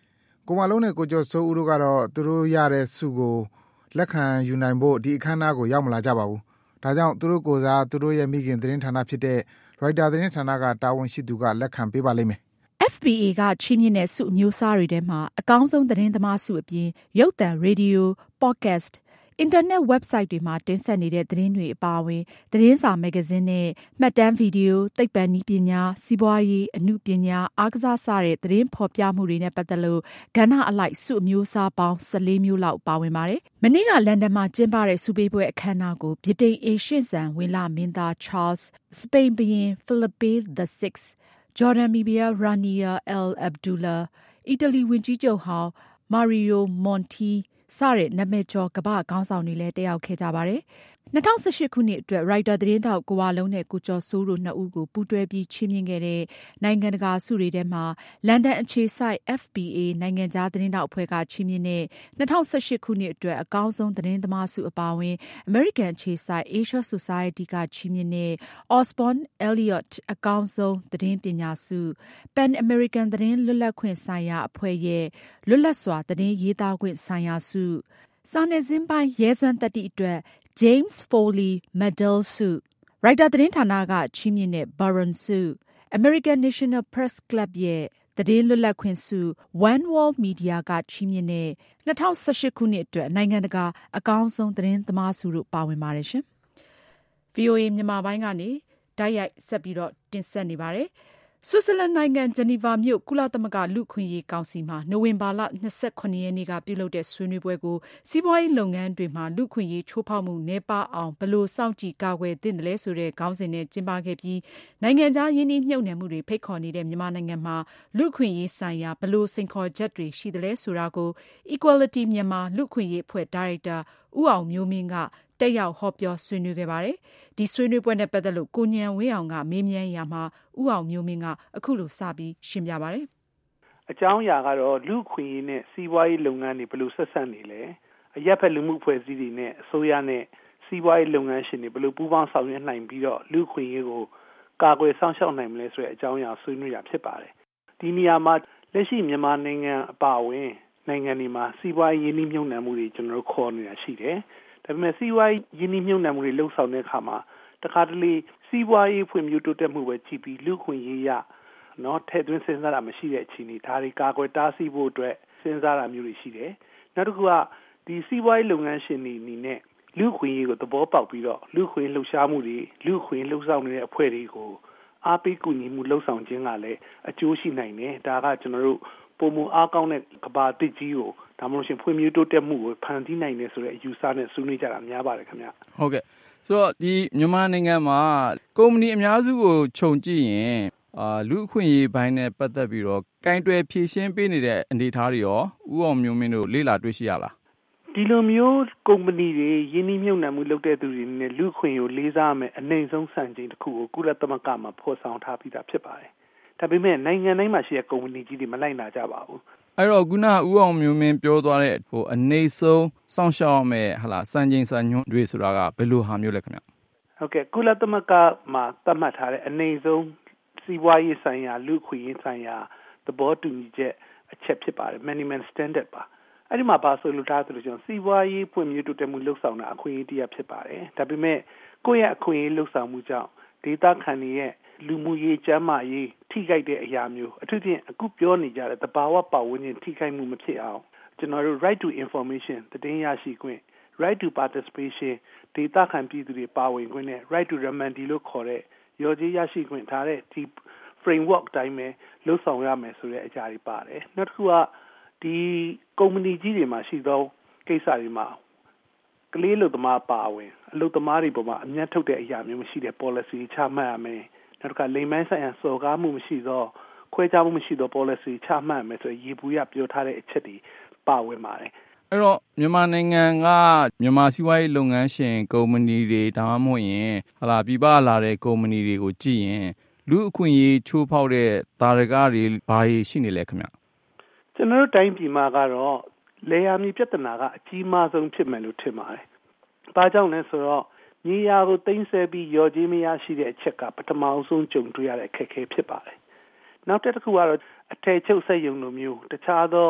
ကိုဝလုံးနဲ့ကိုကျော်စိုးဦးတို့ကတော့သူတို့ရတဲ့ဆုကိုလက်ခံယူနိုင်ဖို့ဒီအခမ်းအနားကိုရောက်မလာကြပါဘူး။ဒါကြောင့်သူတို့ကိုယ်စားသူတို့ရဲ့မိခင်သတင်းဌာနဖြစ်တဲ့ Reuters သတင်းဌာနကတာဝန်ရှိသူကလက်ခံပေးပါလိမ့်မယ်။ F B A ကချီးမြှင့်တဲ့ဆုအမျိုးအစားတွေထဲမှာအကောင်းဆုံးသတင်းသမားဆုအပြင်ရုပ်သံ၊ရေဒီယို၊ပေါ့ကတ်အင်တာနက်ဝက်ဆိုက်တွေမှာတင်ဆက်နေတဲ့သတင်းတွေအပါအဝင်သတင်းစာမဂ္ဂဇင်းနဲ့မှတ်တမ်းဗီဒီယို၊သိပ္ပံနည်းပညာ၊စီးပွားရေး၊အနုပညာ၊အားကစားစတဲ့သတင်းဖော်ပြမှုတွေနဲ့ပတ်သက်လို့ကဏ္ဍအလိုက်ဆုအမျိုးအစားပေါင်း၁၄မျိုးလောက်ပါဝင်ပါတယ်။မနေ့ကလန်ဒန်မှာကျင်းပတဲ့ဆုပေးပွဲအခမ်းအနားကိုဗြိတိန်အိမ်ရှေ့စံဝင်လမင်းသား Charles ၊စပိန်ဘုရင် Felipe the Sixth ၊ဂျော်ဒန်မိဖုရား Rania Al Abdullah ၊အီတလီဝန်ကြီးချုပ်ဟောင်း Mario Montiစတဲ့နာမည်ကျော်ကမ္ဘာ့ခေါင်းဆောင်တွေလည်းတက်ရောက်ခဲ့ကြပါတယ်။၂၀၁၈ခုနှစ်အတွက်ရိုက်တာသတင်းထောက်ကိုဝလုံးနဲ့ကိုကျော်စိုးတို့နှစ်ဦးကိုပူးတွဲပြီးချီးမြှင့်ခဲ့တဲ့နိုင်ငံတကာဆုတွေထဲမှာလန်ဒန်အခြေစိုက် F B A နိုင်ငံခြားသတင်းထောက်အဖွဲ့ကချီးမြှင့်တဲ့၂၀၁၈ခုနှစ်အတွက်အကောင်းဆုံးသတင်းသမားဆုအပါအဝင်အမေရိကန်အခြေစိုက် Asia Society ကချီးမြှင့်တဲ့ Osborne Elliott အကောင်းဆုံးသတင်းပညာဆု Pan American သတင်းလွတ်လပ်ခွင့်ဆိုင်ရာအဖွဲ့ရဲ့လွတ်လပ်စွာသတင်းရေးသားခွင့်ဆိုင်ရာဆုစာနယ်ဇင်းပိုင်းရဲစွမ်းသတ္တိအတွက်James Foley Medal ဆုရိုက်တာသတင်းဌာနကချီးမြှင့်တဲ့ Baron ဆု American National Press Club ရဲ့သတင်းလွတ်လပ်ခွင့်ဆု One World Media ကချီးမြှင့်တဲ့၂၀၁၈ခုနှစ်အတွက်နိုင်ငံတကာအကောင်းဆုံးသတင်းသမားဆုတို့ပါဝင်ပါတယ်ရှင်။ ဗွီအိုအေမြန်မာပိုင်းကနေတိုက်ရိုက်ဆက်ပြီးတော့တင်ဆက်နေပါတယ်။ဆွစ်ဇာလန်နိုင်ငံဂျနီဗာမြို့ကုလသမဂ္ဂလူ့အခွင့်အရေးကောင်စီမှာနိုဝင်ဘာလ၂၇ရက်နေ့ကပြုလုပ်တဲ့ဆွေးနွေးပွဲကိုစီးပွားရေးလုပ်ငန်းတွေမှာလူ့အခွင့်အရေးချိုးဖောက်မှုနည်းပါးအောင်ဘယ်လိုစောင့်ကြည့်ကာကွယ်သင့်တယ်ဆိုတဲ့ခေါင်းစဉ်နဲ့ကျင်းပခဲ့ပြီးနိုင်ငံခြားရင်းနှီးမြှုပ်နှံမှုတွေဖိတ်ခေါ်နေတဲ့မြန်မာနိုင်ငံမှာလူ့အခွင့်အရေးဆိုင်ရာဘယ်လိုစိန်ခေါ်ချက်တွေရှိသလဲဆိုတာကို Equality Myanmar လူ့အခွင့်အရေးအဖွဲ့ဒါရိုက်တာဦးအောင်မျိုးမင်းကတက်ရောက်ဟောပြောဆွေးနွေးခဲ့ပါတယ်။ဒီဆွေးနွေးပွဲနဲ့ပတ်သက်လို့ကိုဉာဏ်ဝင်းအောင်ကမေးမြန်းရာမှာဦးအောင်မျိုးမင်းကအခုလိုစပြီးရှင်းပြပါတယ်။အကြောင်းအရာကတော့လူ့အခွင့်အရေးနဲ့စီးပွားရေးလုပ်ငန်းတွေဘယ်လိုဆက်ဆက်နေလဲ။အရပ်ဖက်လူမှုအဖွဲ့အစည်းတွေနဲ့အစိုးရနဲ့စီးပွားရေးလုပ်ငန်းရှင်တွေဘယ်လိုပူးပေါင်းဆောင်ရွက်နိုင်ပြီးတော့လူ့အခွင့်အရေးကိုကာကွယ်စောင့်ရှောက်နိုင်မလဲဆိုတဲ့အကြောင်းအရာဆွေးနွေးရဖြစ်ပါတယ်။ဒီနေရာမှာလက်ရှိမြန်မာနိုင်ငံအပါအဝင်နိုင်ငံတွေမှာစီးပွားရေးရင်းနှီးမြှုပ်နှံမှုတွေကျွန်တော်တို့ခေါ်နေတာရှိတယ်။ဒါပေမဲ့စီးပွားရေးရင်းနှီးမြှုပ်နှံမှုတွေလှုပ်ဆောင်တဲ့အခါမှာတခါတလေစီးပွားရေးဖွံ့ဖြိုးတိုးတက်မှုပဲကြည့်ပြီးလူ့အခွင့်အရေးရနော်ထည့်သွင်းစဉ်းစားတာမရှိတဲ့အခြေအနေဒါတွေကာကွယ်တားဆီးဖို့အတွက်စဉ်းစားတာမျိုးတွေရှိတယ်။နောက်တစ်ခုကဒီစီးပွားရေးလုပ်ငန်းရှင်တွေအနေနဲ့လူ့အခွင့်အရေးကိုသဘောပေါက်ပြီးတော့လူ့အခွင့်လှုပ်ရှားမှုတွေလူ့အခွင့်လှုပ်ဆောင်နေတဲ့အဖွဲ့တွေကိုအားပေးကူညီမှုလှုပ်ဆောင်ခြင်းကလည်းအကျိုးရှိနိုင်တယ်။ဒါကကျွန်တော်တို့ပုံမအားကောင်းတဲ့ကဘာအသစ်ကြီးကိုဒါမှမဟုတ်ရှင်ဖွံ့ဖြိုးတိုးတက်မှုကိုဖန်တီးနိုင်တယ်ဆိုတဲ့အယူဆနဲ့ဆွေးနွေးကြတာများပါတယ်ခင်ဗျ။ဟုတ်ကဲ့ဆိုတော့ဒီမြန်မာနိုင်ငံမှာကုမ္ပဏီအများစုကိုခြုံကြည့်ရင်အာလူ့အခွင့်အရေးပိုင်းနဲ့ပတ်သက်ပြီးတော့ကင်တွယ်ဖြည့်ရှင်းပေးနေတဲ့အနေအထားတွေရောဦးအောင်မျိုးမင်းတို့လေ့လာတွေ့ရှိရလားဒီလိုမျိုးကုမ္ပဏီတွေရင်းနှီးမြှုပ်နှံမှုလုပ်တဲ့သူတွေနဲ့လူ့အခွင့်အရေးကိုလေးစားမယ်အနေဆုံးစံချိန်တစ်ခုကိုကုလသမဂ္ဂမှာဖော်ဆောင်ထားပြီးသားဖြစ်ပါတယ်။ဒါပေမဲ့နိုင်ငံတိုင်းမှာရှိတဲ့ကုမ္ပဏီကြီးတွေမလိုက်နာကြပါဘူး။အဲ့တော့ခုနဦးအောင်မျိုးမင်းပြောသွားတဲ့ဟိုအနေဆုံးစောင့်ရှောက်ရမယ်ဟလာစံချိန်စံညွှန်းတွေဆိုတာကဘယ်လိုဟာမျိုးလဲခင်ဗျ။ဟုတ်ကဲ့ကုလသမဂ္ဂမှာသတ်မှတ်ထားတဲ့အနေဆုံးစီးပွားရေးဆိုင်ရာလူ့အခွင့်အရေးဆိုင်ရာသဘောတူညီချက်အချက်ဖြစ်ပါတယ် minimum standard ပါအဲ့ဒီမှာပါဆိုလို့ထားသလိုကျွန်တော်စီးပွားရေးဖွံ့ဖြိုးတိုးတက်မှုလှုပ်ဆောင်တာအခွင့်အရေးတရားဖြစ်ပါတယ်ဒါပေမဲ့ကိုယ့်ရဲ့အခွင့်အရေးလှုပ်ဆောင်မှုကြောင့်ဒေသခံတွေရဲ့လူမှုရေးကျန်းမာရေးထိခိုက်တဲ့အရာမျိုးအထူးဖြင့်အခုပြောနေကြတဲ့သဘာဝပတ်ဝန်းကျင်ထိခိုက်မှုမဖြစ်အောင်ကျွန်တော်တို့ right to information သတင်းရရှိခွင့် right to participation ဒေသခံပြည်သူတွေပါဝင်ခွင့်နဲ့ right to remedy လို့ခေါ်တဲ့ရော်ကြေးရရှိခွင့်ထားတဲ့ဒီ framework တိုင်းပဲလှုပ်ဆောင်ရမယ်ဆိုတဲ့အရာတွေပါတယ်နောက်တစ်ခုကဒီကုမ္ပဏီကြီးတွေမှာရှိသောကိစ္စတွေမှာကလေးလူသမားပါဝင်အလုပ်သမားတွေပေါ်မှာအမျက်ထုတ်တဲ့အရာမျိုးမရှိတဲ့ policy ချမှတ်ရမယ်နောက်တစ်ခါလိမ်မိုင်းဆိုင်ရာစော်ကားမှုမရှိသောခွဲခြားမှုမရှိသော policy ချမှတ်ရမယ်ဆိုရေဘူးရပြောထားတဲ့အချက်တွေပါဝင်ပါတယ်အဲ့တော့မြန်မာနိုင်ငံကမြန်မာစီးပွားရေးလုပ်ငန်းရှင်ကုမ္ပဏီတွေဒါမှမဟုတ်ရင်ဟလာပြပလာတဲ့ကုမ္ပဏီတွေကိုကြည့်ရင်လူအခွင့်အရေးချိုးဖောက်တဲ့တာရကတွေဘာတွေရှိနေလဲခင်ဗျကျွန်တော်တို့တိုင်းပြည်မှာကတော့လေယာမြေပြဿနာကအကြီးမားဆုံးဖြစ်မယ်လို့ထင်ပါတယ်။ဘာကြောင့်လဲဆိုတော့မြေယာကိုသိမ်းဆည်းပြီးရော်ကြေးမရရှိတဲ့အချက်ကပထမအဆုံးကြုံတွေ့ရတဲ့အခက်အခဲဖြစ်ပါတယ်။နောက်တစ်ခုကတော့အထည်ချုပ်စက်ရုံလိုမျိုးတခြားသော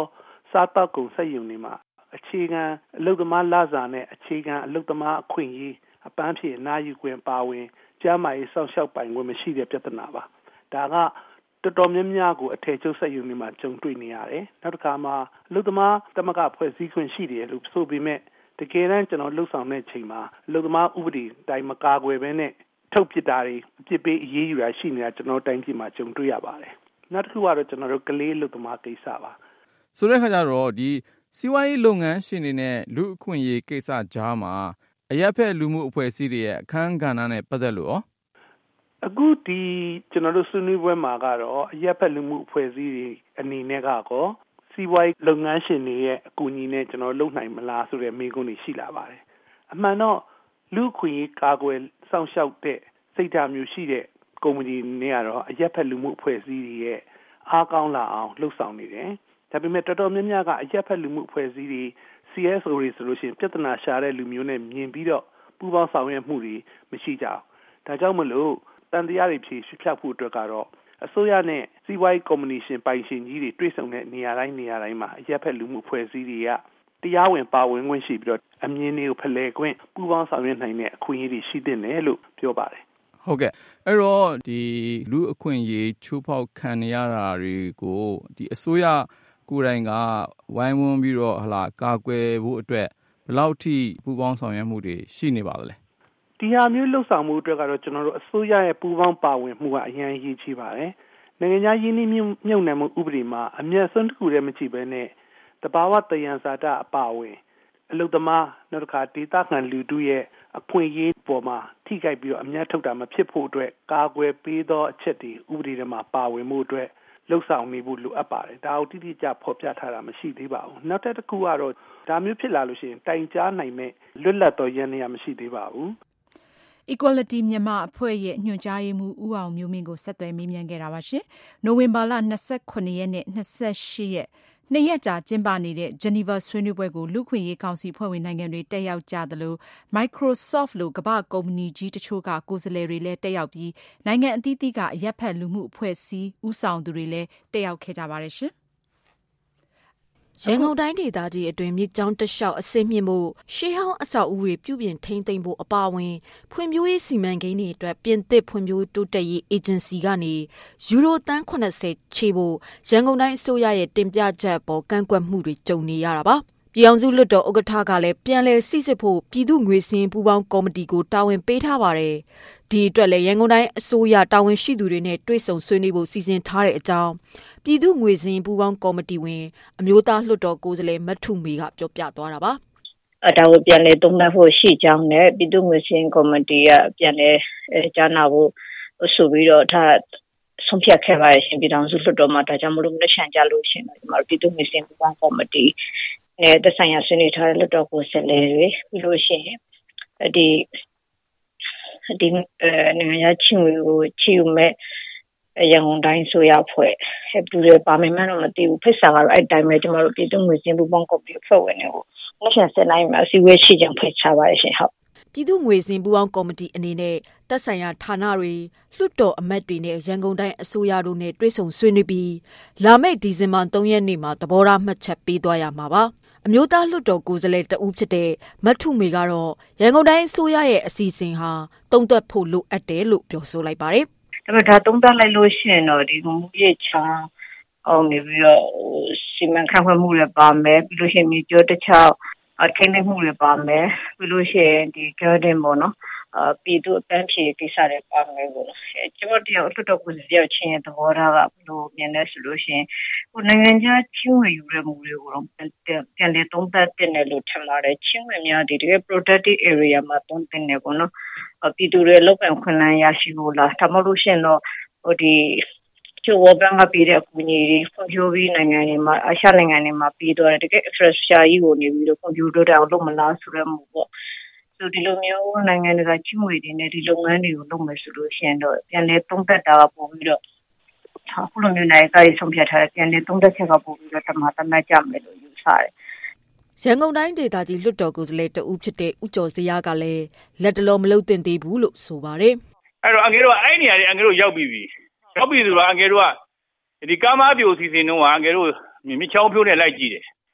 စားတောက်ကုန်စက်ရုံတွေမှာအခြေခံအလုပ်သမားလစာနဲ့အခြေခံအလုပ်သမားအခွင့်အရေးအပန်းဖြေအနားယူခွင့်ပါဝင်ကျန်းမာရေးစောင့်ရှောက်ပိုင်ခွင့်မရှိတဲ့ပြဿနာပါဒါကတော်တော်များများကိုအထည်ချုပ်စက်ရုံတွေမှာကြုံတွေ့နေရတယ်နောက်တစ်ခါမှာအလုပ်သမားသမဂ္ဂဖွဲ့စည်းခွင့်ရှိတယ်လို့ဆိုပေမဲ့တကယ်တမ်းကျွန်တော်လှုပ်ဆောင်တဲ့ချိန်မှာအလုပ်သမားဥပဒေတိုင်းမကာကွယ်ဘဲနဲ့ထုတ်ပစ်တာတွေအပြစ်ပေးအရေးယူတာရှိနေတာကျွန်တော်တိုင်းပြည်မှာကြုံတွေ့ရပါတယ်နောက်တစ်ခုကတော့ကျွန်တော်တို့ကလေးအလုပ်သမားကိစ္စပါဆိုတဲ့ခါကျတော့ဒီစီးပွားရေးလုပ်ငန်းရှင်တွေနဲ့လူအခွင့်အရေးကိစ္စကြားမှာအရက်ဖက်လူမှုအဖွဲ့အစည်းတွေရဲ့အခန်းကဏ္ဍနဲ့ပတ်သက်လို့ရောအခုဒီကျွန်တော်တို့ဆွေးနွေးပွဲမှာကတော့အရက်ဖက်လူမှုအဖွဲ့အစည်းတွေအနေနဲ့ကတော့စီးပွားရေးလုပ်ငန်းရှင်တွေရဲ့အကူအညီနဲ့ကျွန်တော်လုပ်နိုင်မလားဆိုတဲ့မေးခွန်းတွေရှိလာပါတယ်အမှန်တော့လူခွင့်ရေးကာကွယ်စောင့်ရှောက်တဲ့စိတ်ဓာတ်မျိုးရှိတဲ့ကုမ္ပဏီတွေနဲ့ကတော့အရက်ဖက်လူမှုအဖွဲ့အစည်းတွေရဲ့အားကောင်းလာအောင်လှုပ်ဆောင်နေတယ်ဒါပေမဲ့တော်တော်များများကအရက်ဖက်လူမှုအဖွဲ့အစည်းတွေ C S O တွေဆိုလို့ရှိရင်ပြဿနာရှာတဲ့လူမျိုးနဲ့မြင်ပြီးတော့ပူးပေါင်းဆောင်ရွက်မှုတွေမရှိကြဘူးဒါကြောင့်မလို့တန်တရားတွေဖြေဖြောက်ဖို့အတွက်ကတော့အစိုးရနဲ့စီးပွားရေးကော်မရှင်ပိုင်ရှင်ကြီးတွေတွေ့ဆုံတဲ့နေရာတိုင်းနေရာတိုင်းမှာအရက်ဖက်လူမှုအဖွဲ့အစည်းတွေကတရားဝင်ပါဝင်ခွင့်ရှိပြီးတော့အမြင်တွေကိုဖလှယ်ခွင့်ပူးပေါင်းဆောင်ရွက်နိုင်တဲ့အခွင့်အရေးတွေရှိတဲ့နယ်လို့ပြောပါတယ်ဟုတ်ကဲ့အဲ့တော့ဒီလူအခွင့်အရေးချိုးဖောက်ခံရတာတွေကိုဒီအစိုးရကိုယ်တိုင်ကဝိုင်းဝန်းပြီးတော့ဟလာကာကွယ်ဖို့အတွက်ဘယ်လောက်ထိပူးပေါင်းဆောင်ရွက်မှုတွေရှိနေပါသလဲဒီဟာမျိုးလှုပ်ဆောင်မှုအတွက်ကတော့ကျွန်တော်တို့အစိုးရရဲ့ပူးပေါင်းပါဝင်မှုကအရင်အရေးကြီးပါတယ်နိုင်ငံခြားရင်းနှီးမြှုပ်နှံမှုဥပဒေမှာအမြတ်ဆုံးတစ်ခုတည်းမကြည့်ဘဲနဲ့တဘာဝတယံဇာတအပါအဝင်အလုပ်သမားနောက်တစ်ခါဒေသခံလူထုရဲ့အခွင့်အရေးပေါ်မှာထိခိုက်ပြီးတော့အမြတ်ထုတ်တာမဖြစ်ဖို့အတွက်ကာကွယ်ပေးသောအချက်တွေဥပဒေထဲမှာပါဝင်မှုအတွက်လှုပ်ဆောင်နေဖို့လိုအပ်ပါတယ်ဒါကိုတိတိကျဖော်ပြထားတာမရှိသေးပါဘူးနောက်တစ်ခုကတော့ဒါမျိုးဖြစ်လာလို့ရှိရင်တိုင်ကြားနိုင်မဲ့လွတ်လပ်သောရန်နေရာမရှိသေးပါဘူး Equality မြန်မာအဖွဲ့ရဲ့ညွှန်ကြားရေးမှူးဦးအောင်မျိုးမင်းကိုဆက်သွယ်မေးမြန်းခဲ့တာပါရှင်။နိုဝင်ဘာလ၂၇ရက်နဲ့၂၈ရက်နှစ်ရက်ကြာကျင်းပနေတဲ့ Geneva ဆွေးနွေးပွဲကိုလူခွင့်ရေးကောင်စီဖွဲ့ဝင်နိုင်ငံတွေတက်ရောက်ကြသလို Microsoft လိုကမ္ဘာကုမ္ပဏီကြီးတချို့ကကိုယ်စားလှယ်တွေလည်းတက်ရောက်ပြီးနိုင်ငံအသီးသီးကအရက်ဖက်လူမှုအဖွဲ့အစည်းဦးဆောင်သူတွေလည်းတက်ရောက်ခဲ့ကြပါတယ်ရှင်။ရန်ကုန်တိုင်းဒေသကြီးအတွင်းမြစ်ကြောင်းတလျှောက်အဆင့်မြင့်မှုရှေးဟောင်းအဆောက်အဦတွေပြုပြင်ထိန်းသိမ်းဖို့အပါအဝင်ဖွံ့ဖြိုးရေးစီမံကိန်းတွေအတွက်ပြင်သစ်ဖွံ့ဖြိုးတိုးတက်ရေးအေဂျင်စီကနေယူရိုသန်း၇၀ချေဖို့ရန်ကုန်တိုင်းအစိုးရရဲ့တင်ပြချက်ပေါ်ကန့်ကွက်မှုတွေကြုံနေရတာပါပြည်အောင်စုလွှတ်တော်ဥက္ကဋ္ဌကလည်းပြန်လည်စိစစ်ဖို့ပြည်သူ့ငွေစင်းပူးပေါင်းကော်မတီကိုတာဝန်ပေးထားပါတယ်ဒီအတွက်လည်းရန်ကုန်တိုင်းအစိုးရတာဝန်ရှိသူတွေနဲ့တွေ့ဆုံဆွေးနွေးဖို့စီစဉ်ထားတဲ့အကြောင်းပြည်သူ့ငွေစင်းပူးပေါင်းကော်မတီဝင်အမျိုးသားလွှတ်တော်ကိုယ်စားလှယ်မထုမေကပြောပြသွားတာပါအဲဒါကိုပြန်လည်သုံးသပ်ဖို့ရှိကြောင်းနဲ့ပြည်သူ့ငွေစင်းကော်မတီကပြန်လည်ကြားနာဖို့ဆိုပြီးတော့ထားဆုံးဖြတ်ခဲ့ပါတယ်ရှင်ပြည်ထောင်စုလွှတ်တော်မှာဒါကြောင့်မလို့လက်ခံကြလို့ရှင်ဒီမှာပြည်သူ့ငွေစင်းပူးပေါင်းကော်မတီနဲ့သက်ဆိုင်ရာဆွေးနွေးထားတဲ့လွှတ်တော်ကိုယ်စားလှယ်တွေပြီးလို့ရှိရင်ဒီဒီနိုင်ငံချင်းကိုချီယူမဲ့ရန်ကုန်တိုင်းဆိုရဖွဲ့ဟဲ့ဘူးရပါမယ်မလို့မသိဘူးဖိတ်စာကတော့အဲ့တိုင်းပဲကျမတို့ပြည်သူ့ငွေစင်းပူးပေါင်းကော်မတီဖွဲ့ဝင်တွေကိုလက်ခံဆက်နိုင်မှာအစည်းအဝေးရှိကြဖိတ်ချပါရရှင်ဟုတ်ပြည်သူ့ငွေစင်းပူးပေါင်းကော်မတီအနေနဲ့သက်ဆိုင်ရာဌာနတွေလွှတ်တော်အမတ်တွေနဲ့ရန်ကုန်တိုင်းအစိုးရတို့နဲ့တွေ့ဆုံဆွေးနွေးပြီးလာမယ့်ဒီဇင်ဘာ၃ရက်နေ့မှာသဘောထားမှတ်ချက်ပေးသွားရမှာပါအမျိုးသားလွှတ်တော်ကိုယ်စားလှယ်တဦးဖြစ်တဲ့မထုမေကတော့ရန်ကုန်တိုင်းအစိုးရရဲ့အစီအစဉ်ဟာတုံ့တက်ဖို့လိုအပ်တယ်လို့ပြောဆိုလိုက်ပါတယ်။ဒါပေမဲ့ဒါတုံ့တက်လိုက်လို့ရှိရင်တော့ဒီမှုရေးချောင်းအောင်နေပြီးတော့စီမံခန့်ခွဲမှုတွေပါမယ်ပြီးလို့ရှိရင်မြေကျော်တစ်ချောင်းအထင်းနေမှုတွေပါမယ်ပြီးလို့ရှိရင်ဒီ garden ပေါ့နော်အပြည်သူအပန်းဖြေကိစ္စတွေပါမယ်ပေါ့ကျွန်တော်တရားလွှတ်တော်ကိုယ်စားလှယ်ချင်းရဲ့သဘောထားကဘယ်လိုမြင်လဲဆိုလို့ရှိရင်ဟိုနိုင်ငံခြားချင်းဝင်ယူရမှုတွေကိုတော့ပြန်လည်သုံးသပ်တင်တယ်လို့ထင်ပါတယ်ချင်းဝင်များဒီတကယ် protected area မှာသုံးတင်တယ်ပေါ့နော်ပြည်သူတွေလောက်ကန်ခွင့်လန်းရရှိဖို့လားဒါမှမဟုတ်ရှင်တော့ဟိုဒီချိုးဝဘန်ကပြည်တဲ့အကူအညီတွေဖွံ့ဖြိုးပြီးနိုင်ငံတွေမှာအာရှနိုင်ငံတွေမှာပြည်တော်တယ်တကယ် infrastructure ကြီးကိုနေပြီးတော့ computer တောင်လုပ်မလားဆိုရမှုပေါ့ဆိုဒီလိုမျိုးနိုင်ငံတွေကချင်းဝင်တွေနဲ့ဒီလုပ်ငန်းတွေကိုလုပ်မယ်ဆိုလို့ရှိရင်တော့ပြန်လည်သုံးသပ်တာပို့ပြီးတော့အခုလိုမျိုးနိုင်ကားဆုံးဖြတ်ထားတဲ့ပြန်လည်သုံးသပ်ချက်ကပို့ပြီးတော့တမန်တမတ်ကြမယ်လို့ယူဆတယ်ရန်ကုန်တိုင်းဒေသကြီးလွှတ်တော်ကိုယ်စားလှယ်တဦးဖြစ်တဲ့ဦးကျော်စရာကလည်းလက်တလုံးမလုံတင်သေးဘူးလို့ဆိုပါတယ်အဲ့တော့အငယ်တို့ကအဲ့နေရာတွေအငယ်တို့ရောက်ပြီပြီရောက်ပြီဆိုတော့အငယ်တို့ကဒီကားမပြိုစီစဉ်တော့အငယ်တို့မြချောင်းဖြိုးနဲ့လိုက်ကြည့်တယ်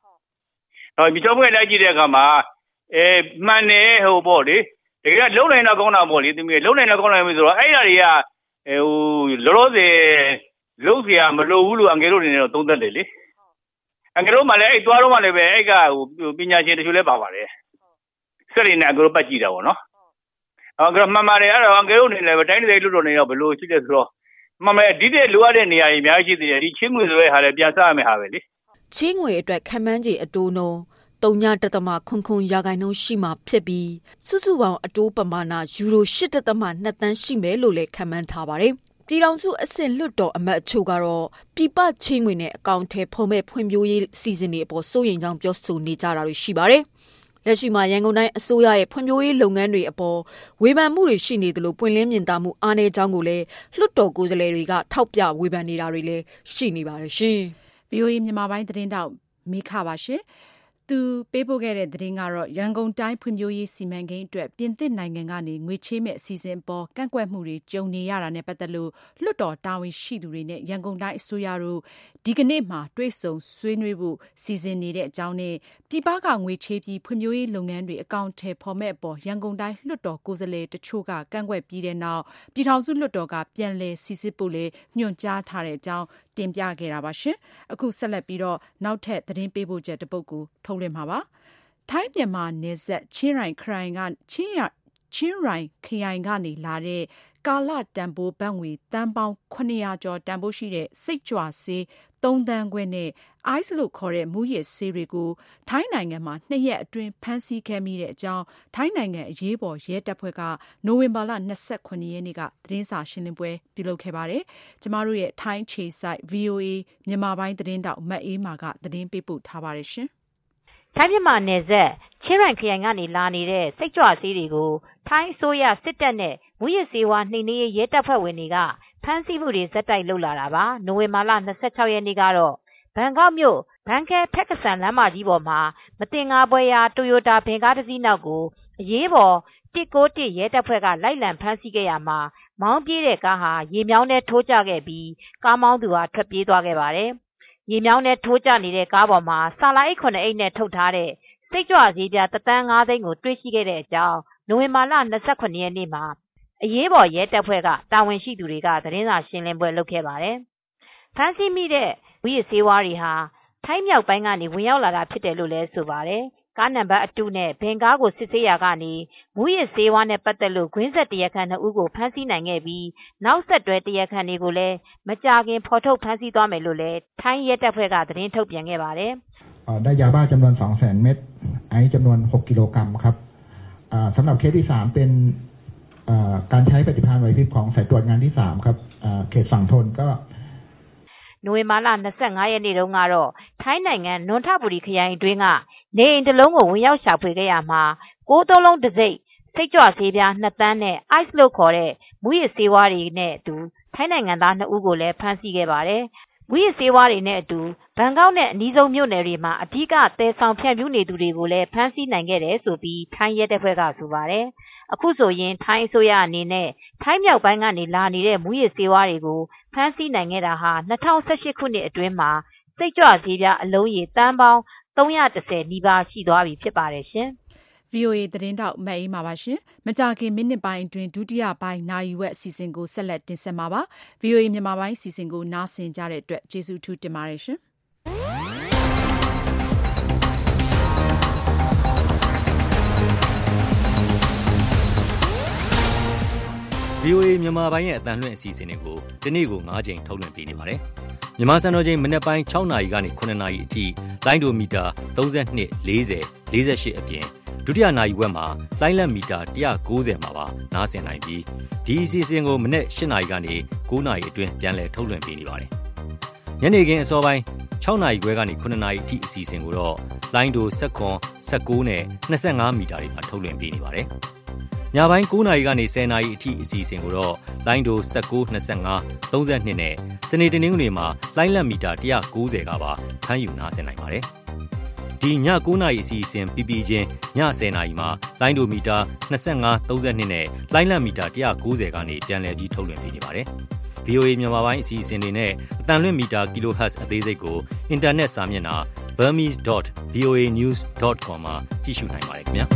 တော့မြေချောင်းပွဲလိုက်ကြည့်တဲ့အခါမှာအဲမှန်တယ်ဟိုပေါ့လေတကယ်လုံးနိုင်တော့ကောင်းတာပေါ့လေသူမျိုးလုံးနိုင်တော့ကောင်းနိုင်ပြီဆိုတော့အဲ့ဓာတွေကဟိုလောလောဆယ်လုံးเสียမလိုဘူးလို့အငယ်တို့နေတော့သုံးသက်တယ်လေအငယ်တို့မှလည်းအဲ့သွားတော့မှလည်းပဲအဲ့ကဟိုပညာရှင်တချို့လည်းပါပါတယ်စက်ရည်နဲ့အငယ်တို့ပတ်ကြည့်တာပေါ့နော်အငယ်မှန်ပါတယ်အဲ့တော့အငယ်တို့နေလည်းတိုင်းတိုင်းလွတ်တော်နေတော့ဘယ်လိုရှိလဲဆိုတော့မှန်မယ်ဒီတဲ့လိုအပ်တဲ့နေရာကြီးအများကြီးရှိသေးတယ်ဒီချင်းငွေဆိုတဲ့ဟာလည်းပြန်စားရမယ့်ဟာပဲလေချင်းငွေအတွက်ခံမှန်းခြေအတိုးနှုန်းတုံညာတသမခွန်ခွန်ရာခိုင်နှုန်းရှိမှဖြစ်ပြီးစုစုပေါင်းအတိုးပမာဏယူရိုရှစ်တသမနှစ်သန်းရှိမယ်လို့လည်းခန့်မှန်းထားပါတယ်။ပြည်ထောင်စုအဆင့်လွှတ်တော်အမတ်အချို့ကတော့ပြည်ပချင်းငွေနဲ့အကောင့်ထဲဖုံးမဲ့ဖွံ့ဖြိုးရေးစီစဉ်တွေအပေါ်စိုးရိမ်ကြောင်းပြောဆိုနေကြတာတွေရှိပါတယ်။လက်ရှိမှာရန်ကုန်တိုင်းအစိုးရရဲ့ဖွံ့ဖြိုးရေးလုပ်ငန်းတွေအပေါ်ဝေဖန်မှုတွေရှိနေသလိုပွင့်လင်းမြင်သာမှုအားနည်းကြောင်းကိုလည်းလွှတ်တော်ကိုယ်စားလှယ်တွေကထောက်ပြဝေဖန်နေတာတွေလည်းရှိနေပါတယ်ရှင်။ဗွီအိုအေ မြန်မာပိုင်းသတင်းတောက်မိခပါရှင်။သူပေးပို့ခဲ့တဲ့သတင်းကတော့ရန်ကုန်တိုင်းဖွံ့ဖြိုးရေးစီမံကိန်းအတွက်ပြင်သစ်နိုင်ငံကနေငွေချေးမဲ့အစီအစဉ်ပေါ်ကန့်ကွက်မှုတွေကြုံနေရတာနဲ့ပတ်သက်လို့လွှတ်တော်တာဝန်ရှိသူတွေနဲ့ရန်ကုန်တိုင်းအစိုးရတို့ဒီကနေ့မှတွေ့ဆုံဆွေးနွေးဖို့စီစဉ်နေတဲ့အကြောင်းနဲ့ပြည်ပကငွေချေးပြီးဖွံ့ဖြိုးရေးလုပ်ငန်းတွေအကောင့်ထဲပေါ်မဲ့အပေါ်ရန်ကုန်တိုင်းလွှတ်တော်ကိုယ်စားလှယ်တချို့ကကန့်ကွက်ပြီးတဲ့နောက်ပြည်ထောင်စုလွှတ်တော်ကပြန်လည်စီစစ်ဖို့လေညွှန်ကြားထားတဲ့အကြောင်းတင်ပြခဲ့တာပါရှင်။အခုဆက်လက်ပြီးတော့နောက်ထပ်သတင်းပေးပို့ချက်တစ်ပုဒ်ကိုထုတ်လွှင့်မှာပါ။ထိုင်းမြန်မာနယ်စပ်ချင်းရိုင်ခရိုင်ကချင်းရချင်းရိုင်ခရိုင်ကနေလာတဲ့ကာလတန်ဖိုးဘတ်ငွေတန်ပေါင်းခုနှစ်ရာကျော်တန်ဖိုးရှိတဲ့စိတ်ကြွဆေးသုံးသန်းခွဲနဲ့ ice လို့ခေါ်တဲ့မူရစ်ဆေးတွေကိုထိုင်းနိုင်ငံမှာနှစ်ရက်အတွင်းဖမ်းဆီးခဲ့မိတဲ့အကြောင်းထိုင်းနိုင်ငံအရေးပေါ်ရဲတပ်ဖွဲ့ကနိုဝင်ဘာလ၂၉ရက်နေ့ကသတင်းစာရှင်းလင်းပွဲပြုလုပ်ခဲ့ပါတယ်။ကျမတို့ရဲ့ထိုင်းခြေစိုက် ဗွီအိုအေ မြန်မာပိုင်းသတင်းတောက်မတ်အေးမာကသတင်းပေးပို့ထားပါတယ်ရှင်။ထိုင်းမြန်မာနယ်စပ်ချင်းရိုင်ခရိုင်ကနေလာနေတဲ့စိတ်ကြွဆေးတွေကိုထိုင်းအစိုးရစစ်တပ်နဲ့မူရစ်ဆေးဝါးနှိမ်နင်းရေးရဲတပ်ဖွဲ့ဝင်တွေကဖမ်းဆီးမှုတွေဇက်တိုက်လုပ်လာတာပါ။နိုဝင်ဘာလ၂၆ရက်နေ့ကတော့ဘန်ကောက်မြို့ဘန်ခဲဖက်ကဆန်လမ်းမကြီးပေါ်မှာမတင်ငါပွဲရာတိုယိုတာဘင်ကားတစ်စီးနောက်ကိုအရေးပေါ်၁၉၁ရဲတပ်ဖွဲ့ကလိုက်လံဖမ်းဆီးခဲ့ရမှာမောင်းပြေးတဲ့ကားဟာရေမြောင်းထဲထိုးကျခဲ့ပြီးကားမောင်းသူဟာထွက်ပြေးသွားခဲ့ပါတယ်။ရေမြောင်းထဲထိုးကျနေတဲ့ကားပေါ်မှာဆာလာအိတ်ခုနှစ်အိတ်နဲ့ထုတ်ထားတဲ့စိတ်ကြွဆေးပြားတစ်သန်းငါးသိန်းကိုတွေ့ရှိခဲ့တဲ့အကြောင်းနိုဝင်ဘာလ၂၉ရက်နေ့မှာအရေးပေါ်ရဲတပ်ဖွဲ့ကတာဝန်ရှိသူတွေကသတင်းစာရှင်းလင်းပွဲလုပ်ခဲ့ပါတယ်။ဖမ်းဆီးမိတဲ့မူရစ်ဆေးဝါးတွေဟာထိုင်းမြောက်ပိုင်းကနေဝင်ရောက်လာတာဖြစ်တယ်လို့လည်းဆိုပါတယ်။ကားနံပါတ်အတုနဲ့ဘင်ကားကိုစစ်ဆေးရာကနေမူရစ်ဆေးဝါးနဲ့ပတ်သက်လို့ဂွင်းဆက်တရားခံနှစ်ဦးကိုဖမ်းဆီးနိုင်ခဲ့ပြီးနောက်ဆက်တွဲတရားခံတွေကိုလည်းမကြာခင်ဖော်ထုတ်ဖမ်းဆီးသွားမယ်လို့လည်းထိုင်းရဲတပ်ဖွဲ့ကသတင်းထုတ်ပြန်ခဲ့ပါတယ်။ได้ยาบ้าจำนวน สองแสน เม็ดไอซ์จำนวน หก กิโลกรัมครับสำหรับเคสที่สามเป็นการใช้ปฏิภาณไหวพริบของสายตรวจงานที่สามครับเขตฝั่งทนก็နိုဝင်ဘာလ၂၅ရက်နေ့တုန်းကတော့ထိုင်းနိုင်ငံနွန်ထဘူရီခရိုင်အတွင်းကနေအိမ်တစ်လုံးကိုဝင်ရောက်ရှာဖွေခဲ့ရမှာကိုးသုံးလုံးတစ်စိတ်စိတ်ကြွဆေးပြားနှစ်သန်းနဲ့ ice လို့ခေါ်တဲ့မူရစ်ဆေးဝါးတွေနဲ့အတူထိုင်းနိုင်ငံသားနှစ်ဦးကိုလည်းဖမ်းဆီးခဲ့ပါတယ်။မူရစ်ဆေးဝါးတွေနဲ့အတူဘန်ကောက်နဲ့အနီးဆုံးမြို့နယ်တွေမှာအဓိကသယ်ဆောင်ဖြန့်ဖြူးနေသူတွေကိုလည်းဖမ်းဆီးနိုင်ခဲ့တယ်ဆိုပြီးထိုင်းရဲတပ်ဖွဲ့ကဆိုပါတယ်။အခုဆိုရင်ထိုင်းအစိုးရအနေနဲ့ထိုင်းမြောက်ပိုင်းကနေလာနေတဲ့မူရစ်ဆေးဝါးတွေကိုဖမ်းဆီးနိုင်ခဲ့တာဟာ၂၀၁၈ခုနှစ်အတွင်းမှာစိတ်ကြွဆေးပြားအလုံးရေတန်ပေါင်း၃၁၀နီးပါးရှိသွားပြီဖြစ်ပါတယ်ရှင်။ ဗွီအိုအေသတင်းတောက်မတ်အေးမှာပါရှင်။မကြာခင်မိနစ်ပိုင်းအတွင်းဒုတိယပိုင်းနာရီဝက်အစီအစဉ်ကိုဆက်လက်တင်ဆက်မှာပါ။ ဗွီအိုအေမြန်မာပိုင်းအစီအစဉ်ကိုနားဆင်ကြတဲ့အတွက်ကျေးဇူးထူးတင်ပါတယ်ရှင်။ဗွီအိုအေမြန်မာပိုင်းရဲ့အသံလွှင့်အစီအစဉ်တွေကိုဒီနေ့ကို၅ကြိမ်ထုတ်လွှင့်ပေးနေပါတယ်။မြန်မာစံတော်ချိန်မနက်ပိုင်း၆နာရီကနေ၇နာရီအထိလိုင်းဒိုမီတာ၃၂ ၄၀ ၄၈အပြင်ဒုတိယနာရီဝက်မှာလိုင်းလက်မီတာ၁၉၀မှာပါနားဆင်နိုင်ပြီးဒီအစီအစဉ်ကိုမနက်၈နာရီကနေ၉နာရီအတွင်းပြန်လည်ထုတ်လွှင့်ပေးနေပါတယ်။ညနေခင်းအစောပိုင်း၆နာရီခွဲကနေ၇နာရီအထိအစီအစဉ်ကိုတော့လိုင်းဒို၁၇ ၁၉နဲ့၂၅မီတာတွေမှာထုတ်လွှင့်ပေးနေပါတယ်။ညပိုင်း၉နာရီကနေ၁၀နာရီအထိအစီအစဉ်ကိုတော့လိုင်းဒို၁၉ ၂၅ ၃၂နဲ့စနေတနင်္ဂနွေမှာလိုင်းလက်မီတာ၁၉၀ကပါဖမ်းယူနားဆင်နိုင်ပါတယ်။ဒီည၉နာရီအစီအစဉ်ပြီးပြီးချင်းည၁၀နာရီမှာလိုင်းဒိုမီတာ၂၅ ၃၂နဲ့လိုင်းလက်မီတာ၁၉၀ကနေပြန်လည်ပြီးထုတ်လွှင့်ပေးနေပါတယ်။ဗွီအိုအေမြန်မာပိုင်းအစီအစဉ်တွေနဲ့အတန်လွင့်မီတာ Kilohertz အသေးစိတ်ကိုအင်တာနက်စာမျက်နှာ burmese dot v o a news dot com မှာကြည့်ရှုနိုင်ပါတယ်ခင်ဗျာ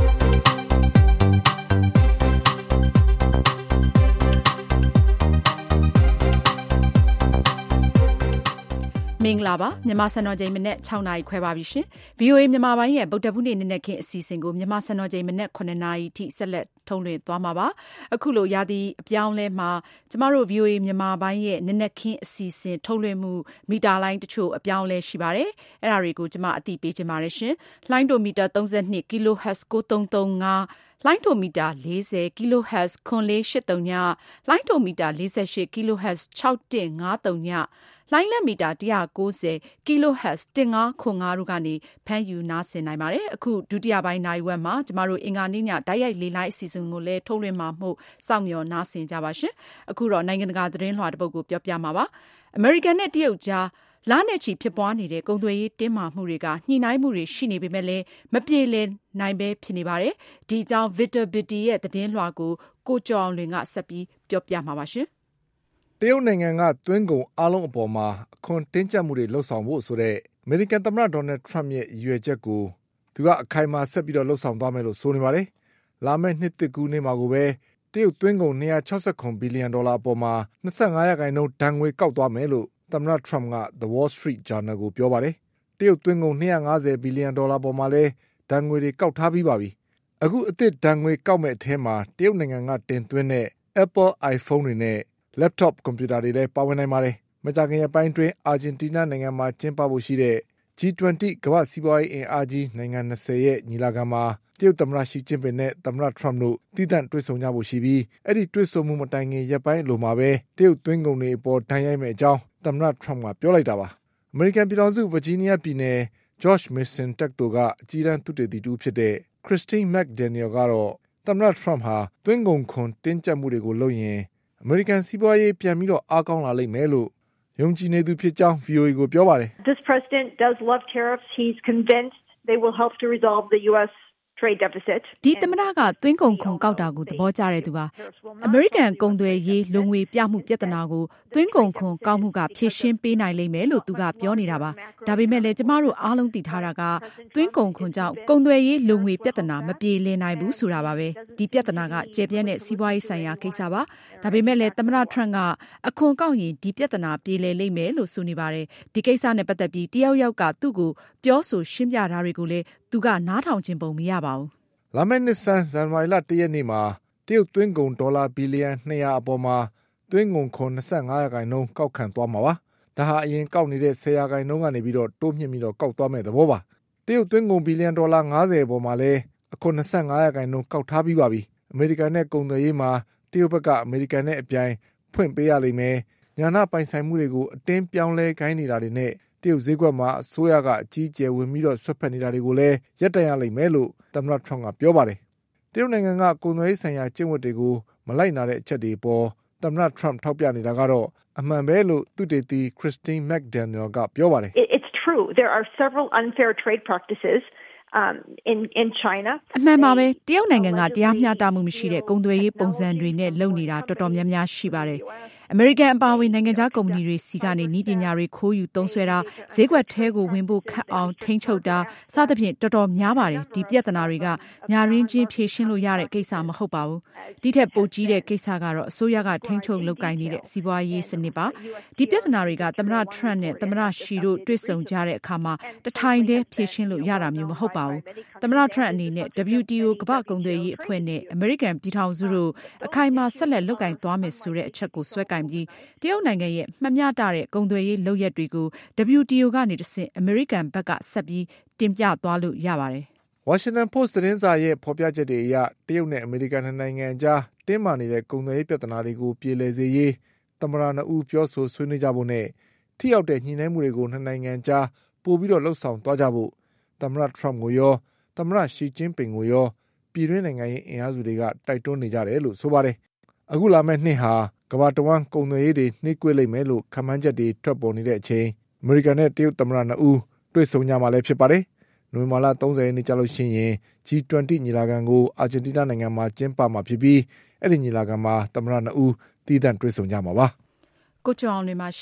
မင်္ဂလာပါမြန်မာစံတော်ချိန်မနေ့၆နာရီခွဲပါပြီရှင် ဗွီအိုအေ မြန်မာပိုင်းရဲ့ဗုဒ္ဓဘုနေ့နေ့နဲ့ခင်အစီအစဉ်ကိုမြန်မာစံတော်ချိန်မနေ့ခုနှစ်နာရီထိဆက်လက်ထုတ်လွှင့်သွားမှာပါအခုလိုရာသီအပြောင်းလဲမှာကျမတို့ ဗွီအိုအေ မြန်မာပိုင်းရဲ့နေ့နဲ့ခင်အစီအစဉ်ထုတ်လွှင့်မှုမီတာလိုင်းတချို့အပြောင်းလဲရှိပါတယ်အဲ့ဒါတွေကိုကျမအသိပေးချင်ပါတယ်ရှင်လိုင်းဒိုမီတာသုံး၂ kilohertz ၉၃၃၅လိုင်းဒိုမီတာ၄၀ kilohertz ခွန်လေး၈၃ညလိုင်းဒိုမီတာ၄၈ kilohertz ၆၁၅၃ညလိုင်းလက်မီတာone ninety ကီလိုဟက်ဇ်one five four fiveတို့ကနေဖမ်းယူနားဆင်နိုင်ပါတယ်အခုဒုတိယပိုင်းနိုင်ဝက်မှာကျမတို့အင်္ဂါနေ့ညတိုက်ရိုက်လေးလိုင်းအစီအစဉ်ကိုလည်းထုတ်လွှင့်မှာမှုစောင့်မျှော်နားဆင်ကြပါရှင်အခုတော့နိုင်ငံတကာသတင်းလွှာတစ်ပုဒ်ကိုပြောပြမှာပါအမေရိကန်နဲ့တရုတ်ကြားလာနဲ့ချီဖြစ်ပွားနေတဲ့ကုန်သွယ်ရေးတင်းမာမှုတွေကညှိနှိုင်းမှုတွေရှိနေပေမဲ့လည်းမပြေလည်နိုင်ပဲဖြစ်နေပါတယ်ဒီအကြောင်း Victor Bitty ရဲ့သတင်းလွှာကိုကိုကျော်အောင်လွင်ကဆက်ပြီးပြောပြမှာပါရှင်တရုတ်နိုင်ငံကသွင်းကုန်အားလုံးအပေါ်မှာအခွန်တင်းကျပ်မှုတွေလှုပ်ဆောင်ဖို့ဆိုတဲ့အမေရိကန်သမ္မတဒေါ်နယ်ထရမ့်ရဲ့ရည်ရွယ်ချက်ကိုသူကအခိုင်အမာဆက်ပြီးတော့လှုပ်ဆောင်သွားမယ်လို့ဆိုနေပါတယ်။လာမယ့်နှစ်သစ်ကူးနေ့မှာကိုပဲတရုတ်သွင်းကုန်two hundred sixty-nineဘီလီယံဒေါ်လာအပေါ်မှာtwenty-fiveရာခိုင်နှုန်းဒဏ်ငွေကောက်သွားမယ်လို့သမ္မတထရမ့်က The Wall Street Journal ကိုပြောပါတယ်။တရုတ်သွင်းကုန်two hundred fiftyဘီလီယံဒေါ်လာပေါ်မှာလည်းဒဏ်ငွေတွေကောက်ထားပြီးပါပြီ။အခုအသစ်ဒဏ်ငွေကောက်မဲ့အထဲမှာတရုတ်နိုင်ငံကတင်သွင်းတဲ့ Apple iPhone တွေနဲ့laptop ကွန်ပျူတာတွေလည်းပါဝင်နိုင်ပါတယ်။မကြာခင်ရက်ပိုင်းတွင်အာဂျင်တီးနားနိုင်ငံမှာကျင်းပဖို့ရှိတဲ့ G twenty ကမ္ဘာ့စီးပွားရေးအင်အားကြီးနိုင်ငံtwentyရဲ့ညီလာခံမှာတရုတ်သမ္မတရှီကျင်းပင်နဲ့သမ္မတထရမ့်တို့သီးသန့်တွေ့ဆုံကြဖို့ရှိပြီးအဲ့ဒီတွေ့ဆုံမှုမတိုင်ခင်ရက်ပိုင်းအလိုမှာပဲတရုတ်သွင်းကုန်တွေအပေါ်ဒဏ်ရိုက်မဲ့အကြောင်းသမ္မတထရမ့်ကပြောလိုက်တာပါ။အမေရိကန်ပြည်ထောင်စုဗာဂျီးနီးယားပြည်နယ် George Mason တက္ကသိုလ်ကအကြီးတန်းသုတေသီတူဖြစ်တဲ့ Christine McDaniel ကတော့သမ္မတထရမ့်ဟာသွင်းကုန်ခွန်တင်းကျပ်မှုတွေကိုလုပ်ရင်အမေရိကန်စီးပွားရေးပြန်ပြီးတော့အားကောင်းလာလိမ့်မယ်လို့ယုံကြည်နေသူဖြစ်ကြောင်း V O A ကိုပြောပါတယ် This president does love tariffs. He's convinced they will help to resolve the U S trade deficit. ဒီသမ္မတကသွင်းကုန်ခွန်ကောက်တာကိုသဘောကျတဲ့သူပါအမေရိကန်ကုန်သွယ်ရေးလုံငွေပြမှုပြဿနာကိုသွင်းကုန်ခွန်ကောက်မှုကဖြေရှင်းပေးနိုင်လိမ့်မယ်လို့သူကပြောနေတာပါဒါပေမဲ့လည်းကျမတို့အားလုံးသိထားတာကသွင်းကုန်ခွန်ကြောင့်ကုန်သွယ်ရေးလုံငွေပြဿနာမပြေလည်နိုင်ဘူးဆိုတာပါပဲဒီပြဿနာကကျေပြန့်တဲ့စီးပွားရေးဆိုင်ရာကိစ္စပါဒါပေမဲ့လည်းသမ္မတထရမ့်ကအခွန်ကောက်ရင်ဒီပြဿနာပြေလည်လိမ့်မယ်လို့ဆိုနေပါတယ်ဒီကိစ္စနဲ့ပတ်သက်ပြီးတယောက်ယောက်ကသူ့ကိုပြောဆိုရှင်းပြတာတွေကိုလည်းသူကနားထောင်ခြင်းပုံမရပါဘူးလာမယ့်နှစ်ဆန်းဇန်နဝါရီလoneရက်နေ့မှာတရုတ်သွင်းကုန်ဒေါ်လာဘီလီယံtwo hundredအပေါ်မှာသွင်းကုန်ခွန်twenty-fiveရာခိုင်နှုန်းကောက်ခံသွားမှာပါ။ဒါဟာအရင်ကောက်နေတဲ့tenရာခိုင်နှုန်းကနေပြီးတော့တိုးမြင့်ပြီးတော့ကောက်သွားမဲ့သဘောပါ။တရုတ်သွင်းကုန်ဘီလီယံဒေါ်လာfiftyအပေါ်မှာလည်းအခွန်twenty-fiveရာခိုင်နှုန်းကောက်ထားပြီးပါပြီ။အမေရိကန်နဲ့ကုန်သွယ်ရေးမှာတရုတ်ဘက်ကအမေရိကန်နဲ့အပြိုင်ဖွင့်ပေးရလိမ့်မယ်။ညာနာပိုင်ဆိုင်မှုတွေကိုအတင်းပြောင်းလဲခိုင်းနေတာတွေနဲ့တရုတ်ဈေးကွက်မှာအစိုးရကအကြီးအကျယ်ဝင်ပြီးတော့ဆွတ်ဖက်နေတာတွေကိုလည်းရပ်တန့်ရလိမ့်မယ်လို့သမ္မတထရမ့်ကပြောပါတယ်။တရုတ်နိုင်ငံကကုန်သွယ်ရေးဆိုင်ရာကျင့်ဝတ်တွေကိုမလိုက်နာတဲ့အချက်တွေပေါ်သမ္မတထရမ့်ထောက်ပြနေတာကတော့အမှန်ပဲလို့သုတေသီ Christine McDaniel ကပြောပါတယ်။ It's true. There are several unfair trade practices um in in China အမှန်ပါပဲတရုတ်နိုင်ငံကတရားမျှတမှုမရှိတဲ့ကုန်သွယ်ရေးပုံစံတွေနဲ့လုပ်နေတာတော်တော်များများရှိပါတယ်အမေရိကန်အပါအဝင်နိုင်ငံခြားကုမ္ပဏီတွေစီကနေနည်းပညာတွေခိုးယူသုံးစွဲတာဈေးကွက်ထဲကိုဝင်ဖို့ခက်အောင်ထိန်းချုပ်တာစသဖြင့်တော်တော်များပါတယ်ဒီပြဿနာတွေကညာရင်းချင်းဖြေရှင်းလို့ရတဲ့ကိစ္စမဟုတ်ပါဘူးဒီထက်ပိုကြီးတဲ့ကိစ္စကတော့အစိုးရကထိန်းချုပ်လုပ်ကိုင်နေတဲ့စီးပွားရေးစနစ်ပါဒီပြဿနာတွေကသမ္မတထရမ့်နဲ့သမ္မတရှီတို့တွေ့ဆုံကြတဲ့အခါမှာတထိုင်တည်းဖြေရှင်းလို့ရတာမျိုးမဟုတ်ပါဘူးသမ္မတထရမ့်အနေနဲ့ W T O ကမ္ဘာ့ကုန်သွယ်ရေးအဖွဲ့နဲ့အမေရိကန်ပြည်ထောင်စုတို့အခိုင်အမာဆက်လက်လုပ်ကိုင်သွားမယ်ဆိုတဲ့အချက်ကိုဆွဲကိုင်ပြီးတရုတ်နိုင်ငံရဲ့မှတ်မျှတတဲ့ကုန်သွယ်ရေးလုပ်ရက်တွေကို W T O ကနေတဆင့်အမေရိကန်ဘက်ကဆက်ပြီးတင်ပြသွားလို့ရပါတယ်။ Washington Post သတင်းစာရဲ့ဖော်ပြချက်တွေအရတရုတ်နဲ့အမေရိကန်နိုင်ငံကြားတင်းမာနေတဲ့ကုန်သွယ်ရေးပြဿနာတွေကိုပြေလည်စေရေးသမ္မတနှစ်ဦးပြောဆိုဆွေးနွေးကြဖို့နဲ့ထိရောက်တဲ့ညှိနှိုင်းမှုတွေကိုနှစ်နိုင်ငံကြားပို့ပြီးတော့လှုပ်ဆောင်သွားကြဖို့သမ္မတထရမ့်ကိုရောသမ္မတရှီကျင်းပင်ကိုရောပြည်တွင်းနိုင်ငံရေးအင်အားစုတွေကတိုက်တွန်းနေကြတယ်လို့ဆိုပါတယ်။အခုလာမယ့်နှစ်ဟာကမ္ဘာတဝန်းကုန်သွယ်ရေးတွေနှိကွေးလိမ့်မယ်လို့ခန့်မှန်းချက်တွေထွက်ပေါ်နေတဲ့အချိန်အမေရိကန်နဲ့တရုတ်သမ္မတနှစ်ဦးတွေ့ဆုံကြမှာလည်းဖြစ်ပါတယ်။နိုဝင်ဘာလthirtyရက်နေ့ကျလို့ရှိရင် G twenty ညီလာခံကိုအာဂျင်တီးနားနိုင်ငံမှာကျင်းပမှာဖြစ်ပြီးအဲ့ဒီညီလာခံမှာသမ္မတနှစ်ဦးတည်တံ့တွေ့ဆုံကြမှာပါ။ကိုကျော်အောင်လွင်ပါရှင်။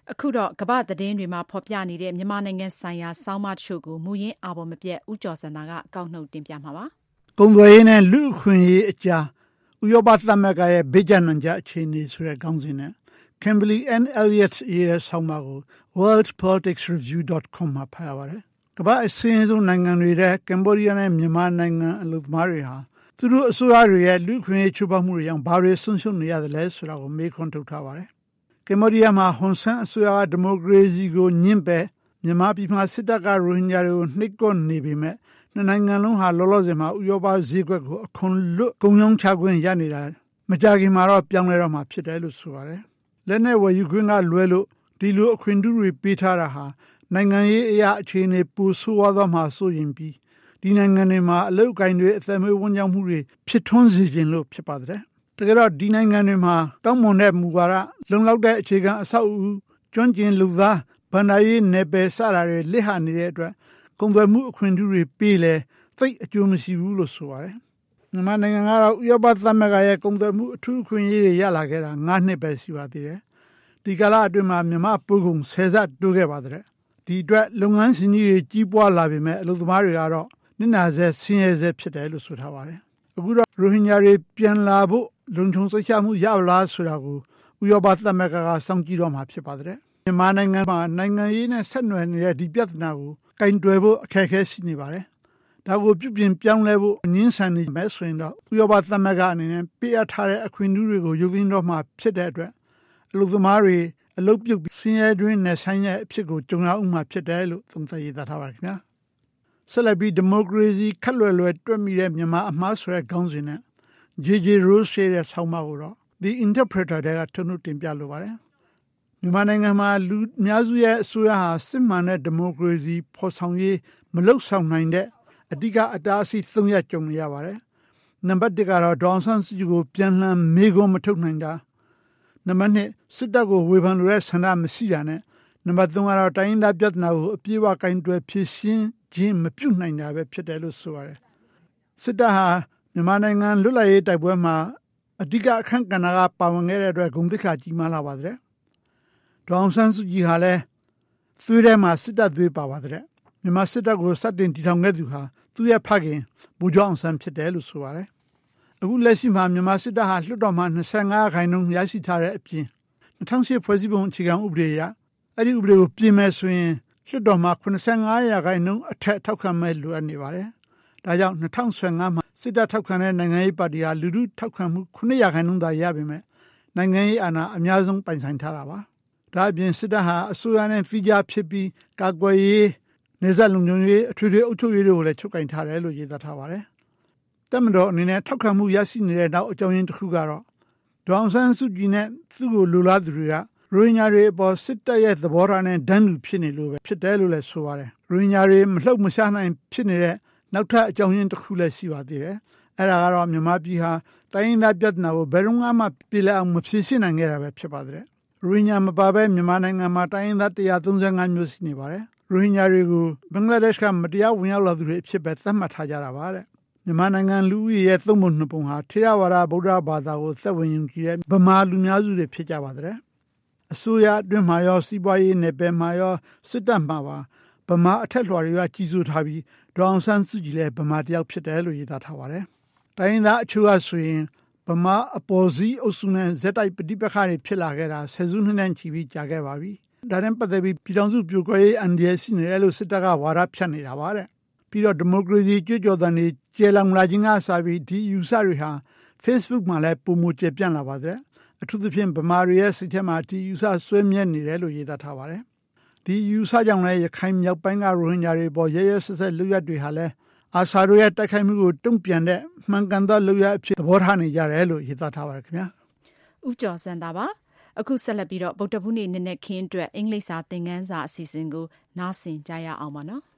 အခုတော့ကမ္ဘာသတင်းတွေမှာဖော်ပြနေတဲ့မြန်မာနိုင်ငံဆိုင်ရာစောင်းမတချို့ကိုမူရင်းအာဘော်မပြတ်ဦးကျော်စံသာကကောက်နှုတ်တင်ပြမှာပါ။ကုန်သွယ်ရေးနဲ့လူ့အခွင့်အရေးအကြားဥရောပသမဂ္ဂရဲ့ဗိကြဏ္ဍာအခြေအနေဆိုတဲ့ခေါင်းစဉ်နဲ့ Kimberly Ann Elliott ရေးတဲ့ဆောင်းပါးကို world politics review dot com မှာဖတ်ရပါတယ်။ကမ္ဘာအစင်းဆုံးနိုင်ငံတွေထဲကမ္ဘောဒီးယားနဲ့မြန်မာနိုင်ငံအလုပ်သမားတွေဟာသူတို့အစိုးရတွေရဲ့လူ့အခွင့်အရေးချိုးဖောက်မှုတွေကြောင့်ဘာတွေဆုံးရှုံးနေရတယ်လဲဆိုတာကိုမေးခွန်းထုတ်ထားပါတယ်။ကမ္ဘောဒီးယားမှာဟွန်ဆန်အစိုးရကဒီမိုကရေစီကိုညှင့်ပယ်မြန်မာပြည်မှာစစ်တပ်ကရိုဟင်ဂျာတွေကိုနှိပ်ကွပ်နေပေမဲ့နှစ်နိုင်ငံလုံးဟာလောလောဆယ်မှာဥရောပဈေးကွက်ကိုအခွန်လွတ်ကုန်ရုံချခွင့်ရနေတာမကြခင်မှာတော့ပြောင်းလဲတော့မှာဖြစ်တယ်လို့ဆိုပါတယ်။လက်နဲ့ဝယ်ယူခွင့်ကလွဲလို့ဒီလိုအခွင့်အရေးတွေပေးထားတာဟာနိုင်ငံရေးအရာအခြေအနေပိုဆိုးဝါးသွားမှာစိုးရင်ပြီးဒီနိုင်ငံတွေမှာအလုတ်ကိုင်းတွေအသက်မွေးဝမ်းကြောင်းမှုတွေဖြစ်ထွန်းစေခြင်းလို့ဖြစ်ပါတယ်။တကယ်တော့ဒီနိုင်ငံတွေမှာတောင်းပန်တဲ့မူဝါဒလုံလောက်တဲ့အခြေခံအဆောက်အဦကျွမ်းကျင်လူသားဗန္ဒာရေးနယ်ပယ်စတာတွေလစ်ဟာနေတဲ့အတွက်ကုန်သွယ်မှုအခွင့်အရေးတွေပေးလဲသိအကျိုးမရှိဘူးလို့ဆိုပါတယ်။မြန်မာနိုင်ငံကတော့ဥရောပသမဂ္ဂရဲ့ကုန်သွယ်မှုအထူးအခွင့်အရေးတွေရလာခဲ့တာ၅နှစ်ပဲရှိပါသေးတယ်။ဒီကာလအတွင်းမှာမြန်မာပို့ကုန်ဆယ်ဆတိုးခဲ့ပါတယ်။ဒီအတွက်လုပ်ငန်းရှင်ကြီးတွေကြီးပွားလာပေမဲ့အလုပ်သမားတွေကတော့နစ်နာဆဲဆင်းရဲဆဲဖြစ်တယ်လို့ဆိုထားပါတယ်။အခုတော့ရိုဟင်ဂျာတွေပြန်လာဖို့လုံခြုံစိတ်ချမှုရလားဆိုတာကိုဥရောပသမဂ္ဂကစောင့်ကြည့်တော့မှာဖြစ်ပါတယ်။မြန်မာနိုင်ငံမှာနိုင်ငံရေးနဲ့ဆက်နွယ်နေတဲ့ဒီပြဿနာကိုကင်တွယ်ဖို့အခက်အခဲရှိနေပါတယ်။ဒါကိုပြုပြင်ပြောင်းလဲဖို့အငင်းဆန်နေမဲ့ဆိုရင်တော့ဥရောပသမဂ္ဂအနေနဲ့ပေးအပ်ထားတဲ့အခွင့်အရေးတွေကိုယူသိမ်းတော့မှာဖြစ်တဲ့အတွက်အလုပ်သမားတွေအလုပ်ပြုတ်ဆင်းရဲတွင်းနဲ့ဆိုင်တဲ့အဖြစ်ကိုကြုံရဥမှာဖြစ်တယ်လို့သုံးသပ်ရေးသားထားပါခင်ဗျာ။ဆက်လက်ပြီးဒီမိုကရေစီခက်လွယ်လွယ်တွက်မိတဲ့မြန်မာအမှားဆိုတဲ့ခေါင်းစဉ်နဲ့ J J Rose ရဲ့ဆောင်းပါးကိုတော့ The Interpreter ကထုတ်နှုတ်တင်ပြလိုပါတယ်။မြန်မာနိုင်ငံမှာလူအများစုရဲ့အစိုးရဟာစစ်မှန်တဲ့ဒီမိုကရေစီဖော်ဆောင်ရေးမလုပ်ဆောင်နိုင်တဲ့အဓိကအတားအဆီးသုံးရပ်ကြုံနေရပါတယ်။နံပါတ်တစ်ကတော့ဒေါ်အောင်ဆန်းစုကြည်ကိုပြန်လှန်မေးခွန်းမထုတ်နိုင်တာ။နံပါတ်နှစ်စစ်တပ်ကိုဝေဖန်လိုတဲ့ဆန္ဒမရှိတာနဲ့နံပါတ်သုံးကတော့တိုင်းရင်းသားပြဿနာကိုအပြည့်အဝကင်တွယ်ဖြေရှင်းခြင်းမပြုနိုင်တာပဲဖြစ်တယ်လို့ဆိုပါတယ်။စစ်တပ်ဟာမြန်မာနိုင်ငံလွတ်လပ်ရေးတိုက်ပွဲမှာအဓိကအခန့်ကဏ္ဍကပါဝင်ခဲ့တဲ့အတွက်ဂုဏ်သိက္ခာကြီးမားလာပါတယ်။ဒေါ်အောင်ဆန်းစုကြည်ဟာလည်းသွေးထဲမှာစစ်တပ်သွေးပါပါတယ်။မြန်မာစစ်တပ်ကိုစတင်တည်ထောင်ခဲ့သူဟာသူ့ရဲ့ဖခင်ဗိုလ်ချုပ်အောင်ဆန်းဖြစ်တယ်လို့ဆိုပါတယ်။အခုလက်ရှိမှာမြန်မာစစ်တပ်ဟာလွှတ်တော်မှာ၂၅ရာခိုင်နှုန်းရရှိထားတဲ့အပြင်၂၀၀၈ဖွဲ့စည်းပုံအခြေခံဥပဒေအရအဲ့ဒီဥပဒေကိုပြင်မယ်ဆိုရင်လွှတ်တော်မှာ၇၅ရာခိုင်နှုန်းအထက်ထောက်ခံမဲ့လိုအပ်နေပါတယ်။ဒါကြောင့်၂၀၁၅မှာစစ်တပ်ထောက်ခံတဲ့နိုင်ငံရေးပါတီဟာလူထုထောက်ခံမှု၉ရာခိုင်နှုန်းသာရပေမဲ့နိုင်ငံရေးအာဏာအများဆုံးပိုင်ဆိုင်ထားတာပါ။ဒါအပြင်စစ်တပ်ဟာအစိုးရနဲ့ဖိကြားဖြစ်ပြီးကာကွယ်ရေးနေဆက်လုံခြုံရေးအထွေထွေအုပ်ချုပ်ရေးတွေကိုလည်းချုပ်ကင်ထားတယ်လို့ရေးသားထားပါတယ်။တပ်မတော်အနေနဲ့ထောက်ခံမှုရရှိနေတဲ့နောက်အကြောင်းရင်းတစ်ခုကတော့ဒေါ်အောင်ဆန်းစုကြည်နဲ့သူ့ကိုလိုလားသူတွေကရိုဟင်ဂျာတွေအပေါ်စစ်တပ်ရဲ့သဘောထားနဲ့ဒဏ်လူဖြစ်နေလို့ပဲဖြစ်တယ်လို့လည်းဆိုပါတယ်။ရိုဟင်ဂျာတွေမလှုပ်မရှားနိုင်ဖြစ်နေတဲ့နောက်ထပ်အကြောင်းရင်းတစ်ခုလည်းရှိပါသေးတယ်။အဲ့ဒါကတော့မြန်မာပြည်ဟာတိုင်းရင်းသားပြဿနာကိုဘယ်တော့မှပြည်လဲအောင်မဖြေရှင်းနိုင်ခဲ့တာပဲဖြစ်ပါသေးတယ်။ရိုဟင်ဂျာမပါဘဲမြန်မာနိုင်ငံမှာတိုင်းရင်းသား၁၃၅မျိုးရှိနေပါတယ်။ရိုဟင်ဂျာတွေကိုဘင်္ဂလားဒေ့ရှ်ကမတရားဝင်ရောက်လာသူတွေအဖြစ်ပဲသတ်မှတ်ထားကြတာပါတဲ့။မြန်မာနိုင်ငံလူဦးရေရဲ့သုံးပုံနှစ်ပုံဟာထေရဝါဒဗုဒ္ဓဘာသာကိုသက်ဝင်ယူကြတဲ့ဗမာလူမျိုးစုတွေဖြစ်ကြပါတဲ့အစိုးရအတွင်းမှာရောစီးပွားရေးနယ်ပယ်မှာရောစစ်တပ်မှာပါဗမာအထက်လွှာတွေကကြီးစိုးထားပြီးဒေါ်အောင်ဆန်းစုကြည်လည်းဗမာတယောက်ဖြစ်တယ်လို့ရေးသားထားပါတယ်။တိုင်းရင်းသားအချို့ကဆိုရင်ဗမာအပေါ်စီးအုပ်စုနဲ့ဇက်တိုက်ပဋိပက္ခတွေဖြစ်လာခဲ့တာဆယ်စုနှစ်နဲ့ချီပြီးကြာခဲ့ပါပြီ။ဒါနဲ့ပတ်သက်ပြီးပြည်ထောင်စုပြိုကွဲရေးအန်ဒီအက်ရှိနေတယ်လို့စစ်တပ်ကဝါဒဖြန့်နေတာပါတဲ့။ပြီးတော့ဒီမိုကရေစီကြွကြော်တဲ့နေကျေလောင်လာခြင်းကစပြီးဒီယူဆတွေဟာ Facebook မှာလည်းပုံမကျေပြန့်လာပါတယ်။အထူးသဖြင့်ဗမာတွေရဲ့စိတ်ထဲမှာဒီယူဆဆွဲမြဲနေတယ်လို့ရေးသားထားပါတယ်။ဒီယူဆကြောင့်လည်းရခိုင်မြောက်ပိုင်းကရိုဟင်ဂျာတွေပေါ်ရဲရဲဆက်ဆက်လုပ်ရတွေဟာလည်းအာဆာတို့ရဲ့တိုက်ခိုက်မှုကိုတုံ့ပြန်တဲ့မှန်ကန်သောလုပ်ရအဖြစ်သဘောထားနေကြတယ်လို့ရေးသားထားပါတယ်ခင်ဗျာ။ဦးကျော်စံသာပါအခုဆက်လက်ပြီးတော့ဗုဒ္ဓဘုနေ့နေ့နဲ့ခင်းအတွက်အင်္ဂလိပ်စာသင်ခန်းစာအစီအစဉ်ကိုနားဆင်ကြရအောင်ပါနော်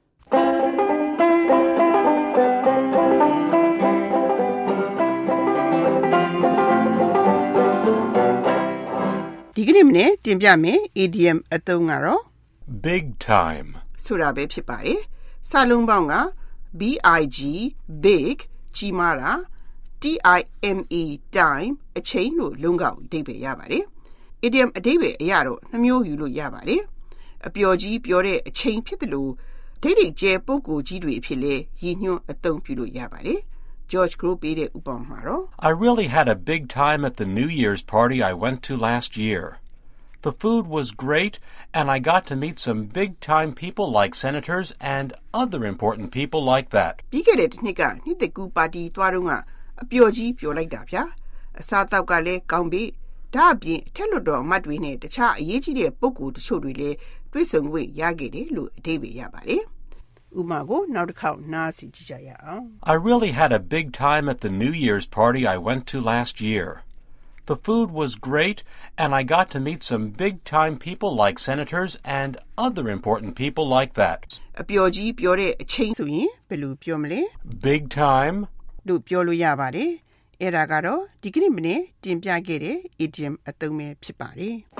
ဒီကနေ့မနေ့တင်ပြမယ် idiom အသုံးကတော့ big time ဆိုတာပဲဖြစ်ပါတယ်စာလုံးပေါင်းက big big ကြီးမားတာ time time အချိန်လို့လုံးကောက်အဓိပ္ပာယ်ရပါတယ် idiom အဓိပ္ပာယ်အရတော့နှမျိုးယူလို့ရပါတယ်။အပျော်ကြီးပြောတဲ့အချိန်ဖြစ်တယ်လို့ဒိတ်ဒိတ်ကျဲပုဂ္ဂိုလ်ကြီးတွေအဖြစ်လဲရည်ညွှန်းအသုံးပြုလို့ရပါတယ်။ George Crow ပေးတဲ့ဥပမာမှာတော့ I really had a big time at the New Year's party I went to last year. The food was great, and I got to meet some big-time people like senators and other important people like that. ပြီးခဲ့တဲ့နှစ်ကနှစ်သက်ကူပါတီသွားတော့ကအပျော်ကြီးပြောလိုက်တာဗျာ။အစားတောက်ကလည်းကောင်းပြီ။ဒါအပြင်အထက်လွှတ်တော်အမတ်တွေနဲ့တခြားအရေးကြီးတဲ့ပုဂ္ဂိုလ်တချို့တွေလည်းတွေ့ဆုံခွင့်ရခဲ့တယ်လို့အဓိပ္ပာယ်ရပါတယ်။ဥပမာကိုနောက်တစ်ခေါက်နားစီကြည့်ကြရအောင် I really had a big time at the New Year's party I went to last year.The food was great, and I got to meet some big-time people like senators and other important people like that. အပျော်ကြီးပြောတဲ့အချိန်ဆိုရင်ဘယ်လိုပြောမလဲ Big time လို့ပြောလို့ရပါတယ်။အဲ့ဒါကတော့ဒီကနေ့မနေ့တင်ပြခဲ့တဲ့ idiom အသုံးပဲဖြစ်ပါတယ်။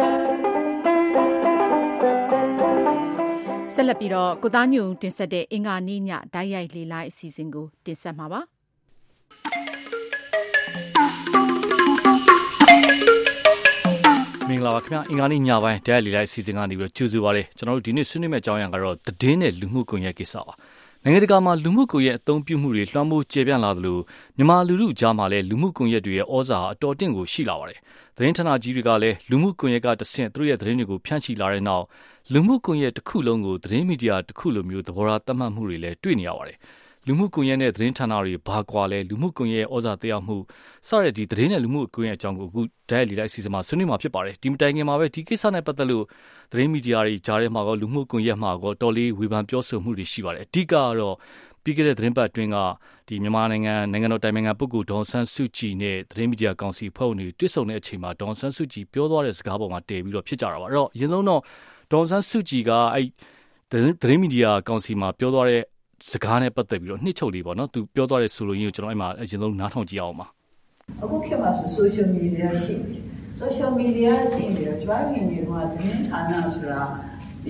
ဆက်လက်ပြီးတော့ကိုသားညွန့်တင်ဆက်တဲ့အင်္ဂါနေ့ညဓာတ်ရိုက်လေ့လာအစီအစဉ်ကိုတင်ဆက်မှာပါ။မင်္ဂလာပါခင်ဗျာအင်္ဂါနေ့ညပိုင်းဓာတ်ရိုက်လေ့လာအစီအစဉ်ကနေပြီးတော့ကြိုဆိုပါရစေကျွန်တော်တို့ဒီနေ့ဆွေးနွေးမယ့်အကြောင်းအရာကတော့သတင်းနဲ့လူမှုကွန်ရက်ကိစ္စပါနိုင်ငံတကာမှာလူမှုကွန်ရက်အသုံးပြုမှုတွေလွှမ်းမိုးကျေပြန့်လာသလိုမြန်မာလူထုကြားမှာလည်းလူမှုကွန်ရက်တွေရဲ့ဩဇာအတော်တင့်ကိုရှိလာပါတယ်သတင်းဌာနကြီးတွေကလည်းလူမှုကွန်ရက်ကတဆင့်သူတို့ရဲ့သတင်းတွေကိုဖြန့်ချိလာတဲ့နောက်လူမှုကွန်ရက်တစ်ခုလုံးကိုသတင်းမီဒီယာတစ်ခုလိုမျိုးသဘောထားသတ်မှတ်မှုတွေလည်းတွေ့နေရပါတယ်လူမှုကွန်ရက်နဲ့သတင်းဌာနတွေဘာကွာလဲလူမှုကွန်ရက်ရဲ့ဩဇာတရားမှုစတဲ့ဒီသတင်းနဲ့လူမှုကွန်ရက်အကြောင်းကိုအခုဓာတ်ရိုက်လေ့လာအစီအစဉ်မှာဆွေးနွေးမှာဖြစ်ပါတယ်ဒီမတိုင်ခင်မှာပဲဒီကိစ္စနဲ့ပတ်သက်လို့သတင်းမီဒီယာတွေကြားထဲမှာကောလူမှုကွန်ရက်မှာကောတော်လေးဝေဖန်ပြောဆိုမှုတွေရှိပါတယ်အဓိကကတော့ပြီးခဲ့တဲ့သတင်းပတ်အတွင်းကဒီမြန်မာနိုင်ငံနိုင်ငံတော်တိုင်ပင်ခံပုဂ္ဂိုလ်ဒေါ်ဆန်းစုကြည်နဲ့သတင်းမီဒီယာကောင်စီဖွဲ့ဝင်တွေတွေ့ဆုံတဲ့အချိန်မှာဒေါ်ဆန်းစုကြည်ပြောသွားတဲ့စကားပေါ်မှာတည်ပြီးတော့ဖြစ်ကြတာပါအဲ့တော့အရင်ဆုံးတော့ဒေါ်ဆန်းစုကြည်ကအဲ့သတင်းမီဒီယာကောင်စီမှာပြောသွားတဲ့စကားနဲ့ပတ်သက်ပြီးတော့နှစ်ချုပ်လေးပေါ့နော်သူပြောသွားတဲ့ဆိုလိုရင်းကိုကျွန်တော်အဲ့မှာအရင်ဆုံးနားထောင်ကြည့်အောင်ပါအခုခေတ်မှာ social media ရှိတယ် social media ရှိတယ်ကျွမ်းကျင်နေတော့သတင်းဌာနဆိုတာဒီ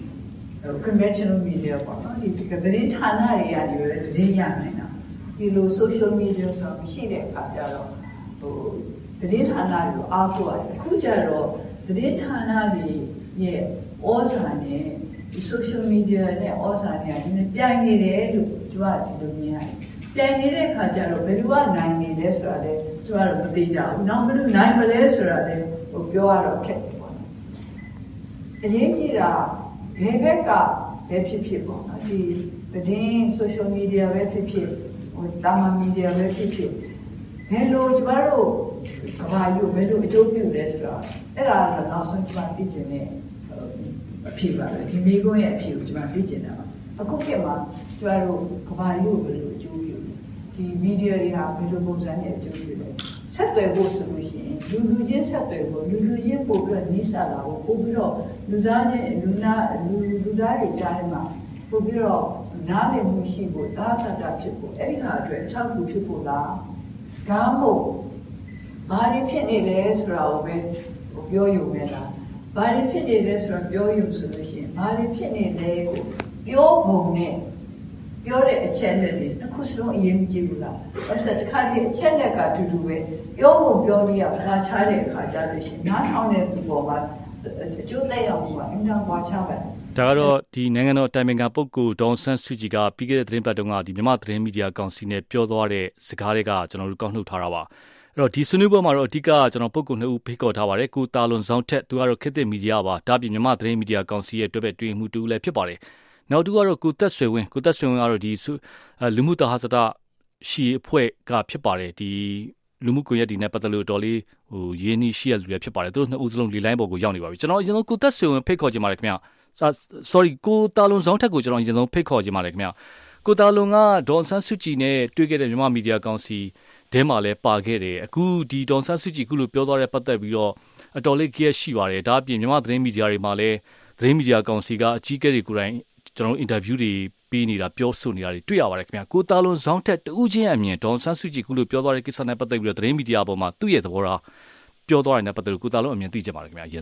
conventional media ပေါ့နော်ဒီသတင်းဌာနတွေကနေလည်းသတင်းရနိုင်တာဒီလို social media ဆိုတာမရှိတဲ့အခါကျတော့ဟိုသတင်းဌာနတွေအားကိုးရတယ်အခုကျတော့သတင်းဌာနတွေရဲ့ဩဇာနဲ့ဒီ social media နဲ့ဩဇာနဲ့ဒီပြိုင်နေတယ်လို့ကျွန်တော်ဒီလိုမြင်ရတယ်ပြိုင်နေတဲ့အခါကျတော့ဘယ်သူကနိုင်နေလဲဆိုတာလေကျွန်တော်တို့မသိကြဘူးနောက်ဘယ်သူနိုင်မလဲဆိုတာလေဟိုပြောရတော့ခက်တယ်ပေါ့နော်အရေးကြီးတာဘယ်ဘက်ကပဲဖြစ်ဖြစ်ပေါ့နော်ဒီသတင်း social media ပဲဖြစ်ဖြစ်ဟိုတာမန် media ပဲဖြစ်ဖြစ်ဘယ်လိုကျွန်တော်တို့ကဘာလို့ဘယ်လိုအကျိုးပြုလဲဆိုတာအဲ့ဒါတော့နောက်ဆုံးကျွန်တော်သိချင်တဲ့အဖြစ်ပါပဲဒီမိကုန်းရဲ့အဖြစ်ကိုကျွန်တော်သိချင်တာပါအခုခေတ်မှာကျွန်တော်တို့ကဘာလို့ဘယ်လိုအကျိုးပြုလဲဒီ media တွေဟာဘယ်လိုပုံစံနဲ့အကျိုးပြုလဲဆက်သွယ်ဖို့ဆိုလို့ရှိရင်လူလူချင်းဆက်သွယ်ဖို့လူလူချင်းပို့ပြီးတော့နှိစလာဖို့ပို့ပြီးတော့လူသားချင်းလူနာလူလူသားတွေကြားထဲမှာပို့ပြီးတော့နားလည်မှုရှိဖို့သာသတာဖြစ်ဖို့အဲ့ဒီဟာအတွက်အထောက်အကူဖြစ်ဖို့လားဒါမှမဟုတ်ဘာတွေဖြစ်နေလဲဆိုတာကိုပဲပြောယူမယ်လားဘာတွေဖြစ်နေလဲဆိုတော့ပြောယူဆိုလို့ရှိရင်ဘာတွေဖြစ်နေလဲကိုပြောပုံနဲ့ပြောတဲ့အချက်လက်တွေတစ်ခုစလုံးအရင်မကြည့်ဘူးလားအဲ့ဒါတစ်ခါတည်းအချက်လက်ကအတူတူပဲပြောဖို့ပြောလို့ရဘာချတဲ့အခါကြလို့ရှိရင်နားထောင်တဲ့သူပေါ်မှာအကျိုးသက်ရောက်မှုကအင်တာဘာချပဲဒါကတော့ဒီနိုင်ငံတော်တိုင်ပင်ခံပုဂ္ဂိုလ်ဒေါ်ဆန်းစုကြည်ကပြီးခဲ့တဲ့သတင်းပတ်တုန်းကဒီမြန်မာသတင်းမီဒီယာကောင်စီနဲ့ပြောသွားတဲ့စကားတွေကကျွန်တော်တို့ကောက်နှုတ်ထားတာပါအဲ့တော့ဒီဆွေးနွေးပွဲမှာတော့အဓိကကျွန်တော်ပုဂ္ဂိုလ်နှစ်ဦးဖိတ်ခေါ်ထားပါတယ်ကိုတာလွန်ဆောင်ထက်သူကတော့ခေတ်သစ်မီဒီယာပါဒါပြင်မြန်မာသတင်းမီဒီယာကောင်စီရဲ့တွဲဘက်တွင်မှုတူလည်းဖြစ်ပါတယ်နောက်တူကတော့ကိုသက်ဆွေဝင်းကိုသက်ဆွေဝင်းကတော့ဒီလူမှုတဟဇာတရှီအဖွဲ့ကဖြစ်ပါတယ်ဒီလူမှုကွန်ရက်ဒီနဲ့ပတ်သက်လို့တော်လေးဟိုရင်းနှီးရှိရလူတွေဖြစ်ပါတယ်သူတို့နှစ်ဦးစလုံးလေလိုင်းပေါ်ကိုရောက်နေပါပြီကျွန်တော်အရင်ဆုံးကိုသက်ဆွေဝင်းဖိတ်ခေါ်ခြင်းပါတယ်ခင်ဗျာ sorry ကိုတာလွန်ဆောင်ထက်ကိုကျွန်တော်အရင်ဆုံးဖိတ်ခေါ်ခြင်းပါတယ်ခင်ဗျာကိုတာလွန်ကဒေါ်ဆန်းစုကြည်နဲ့တွေ့ခဲ့တဲ့မြန်မာမီဒီယာကောင်စီတဲမှာလည်းပါခဲ့တယ်အခုဒီဒေါ်ဆန်းစုကြည်ခုလိုပြောသွားတဲ့ပတ်သက်ပြီးတော့အတော်လေးကြည့်ရရှိပါတယ်ဒါအပြင်မြန်မာသတင်းမီဒီယာတွေမှာလည်းသတင်းမီဒီယာကောင်စီကအကြီးအကဲတွေကိုယ်တိုင်ကျွန်တော်အင်တာဗျူးတွေပေးနေတာပြောဆိုနေတာတွေတွေ့ရပါတယ်ခင်ဗျာကိုတာလွန်ဆောင်ထက်တူးချင်းအမြင်ဒေါ်ဆန်းစုကြည်ခုလိုပြောသွားတဲ့ကိစ္စနဲ့ပတ်သက်ပြီးတော့သတင်းမီဒီယာပေါ်မှာသူ့ရဲ့သဘောထားပြောသွားတယ်နဲ့ပတ်သက်လို့ကိုတာလွန်အမြင်သိချင်ပါတယ်ခင်ဗျာအရင်ဆုံး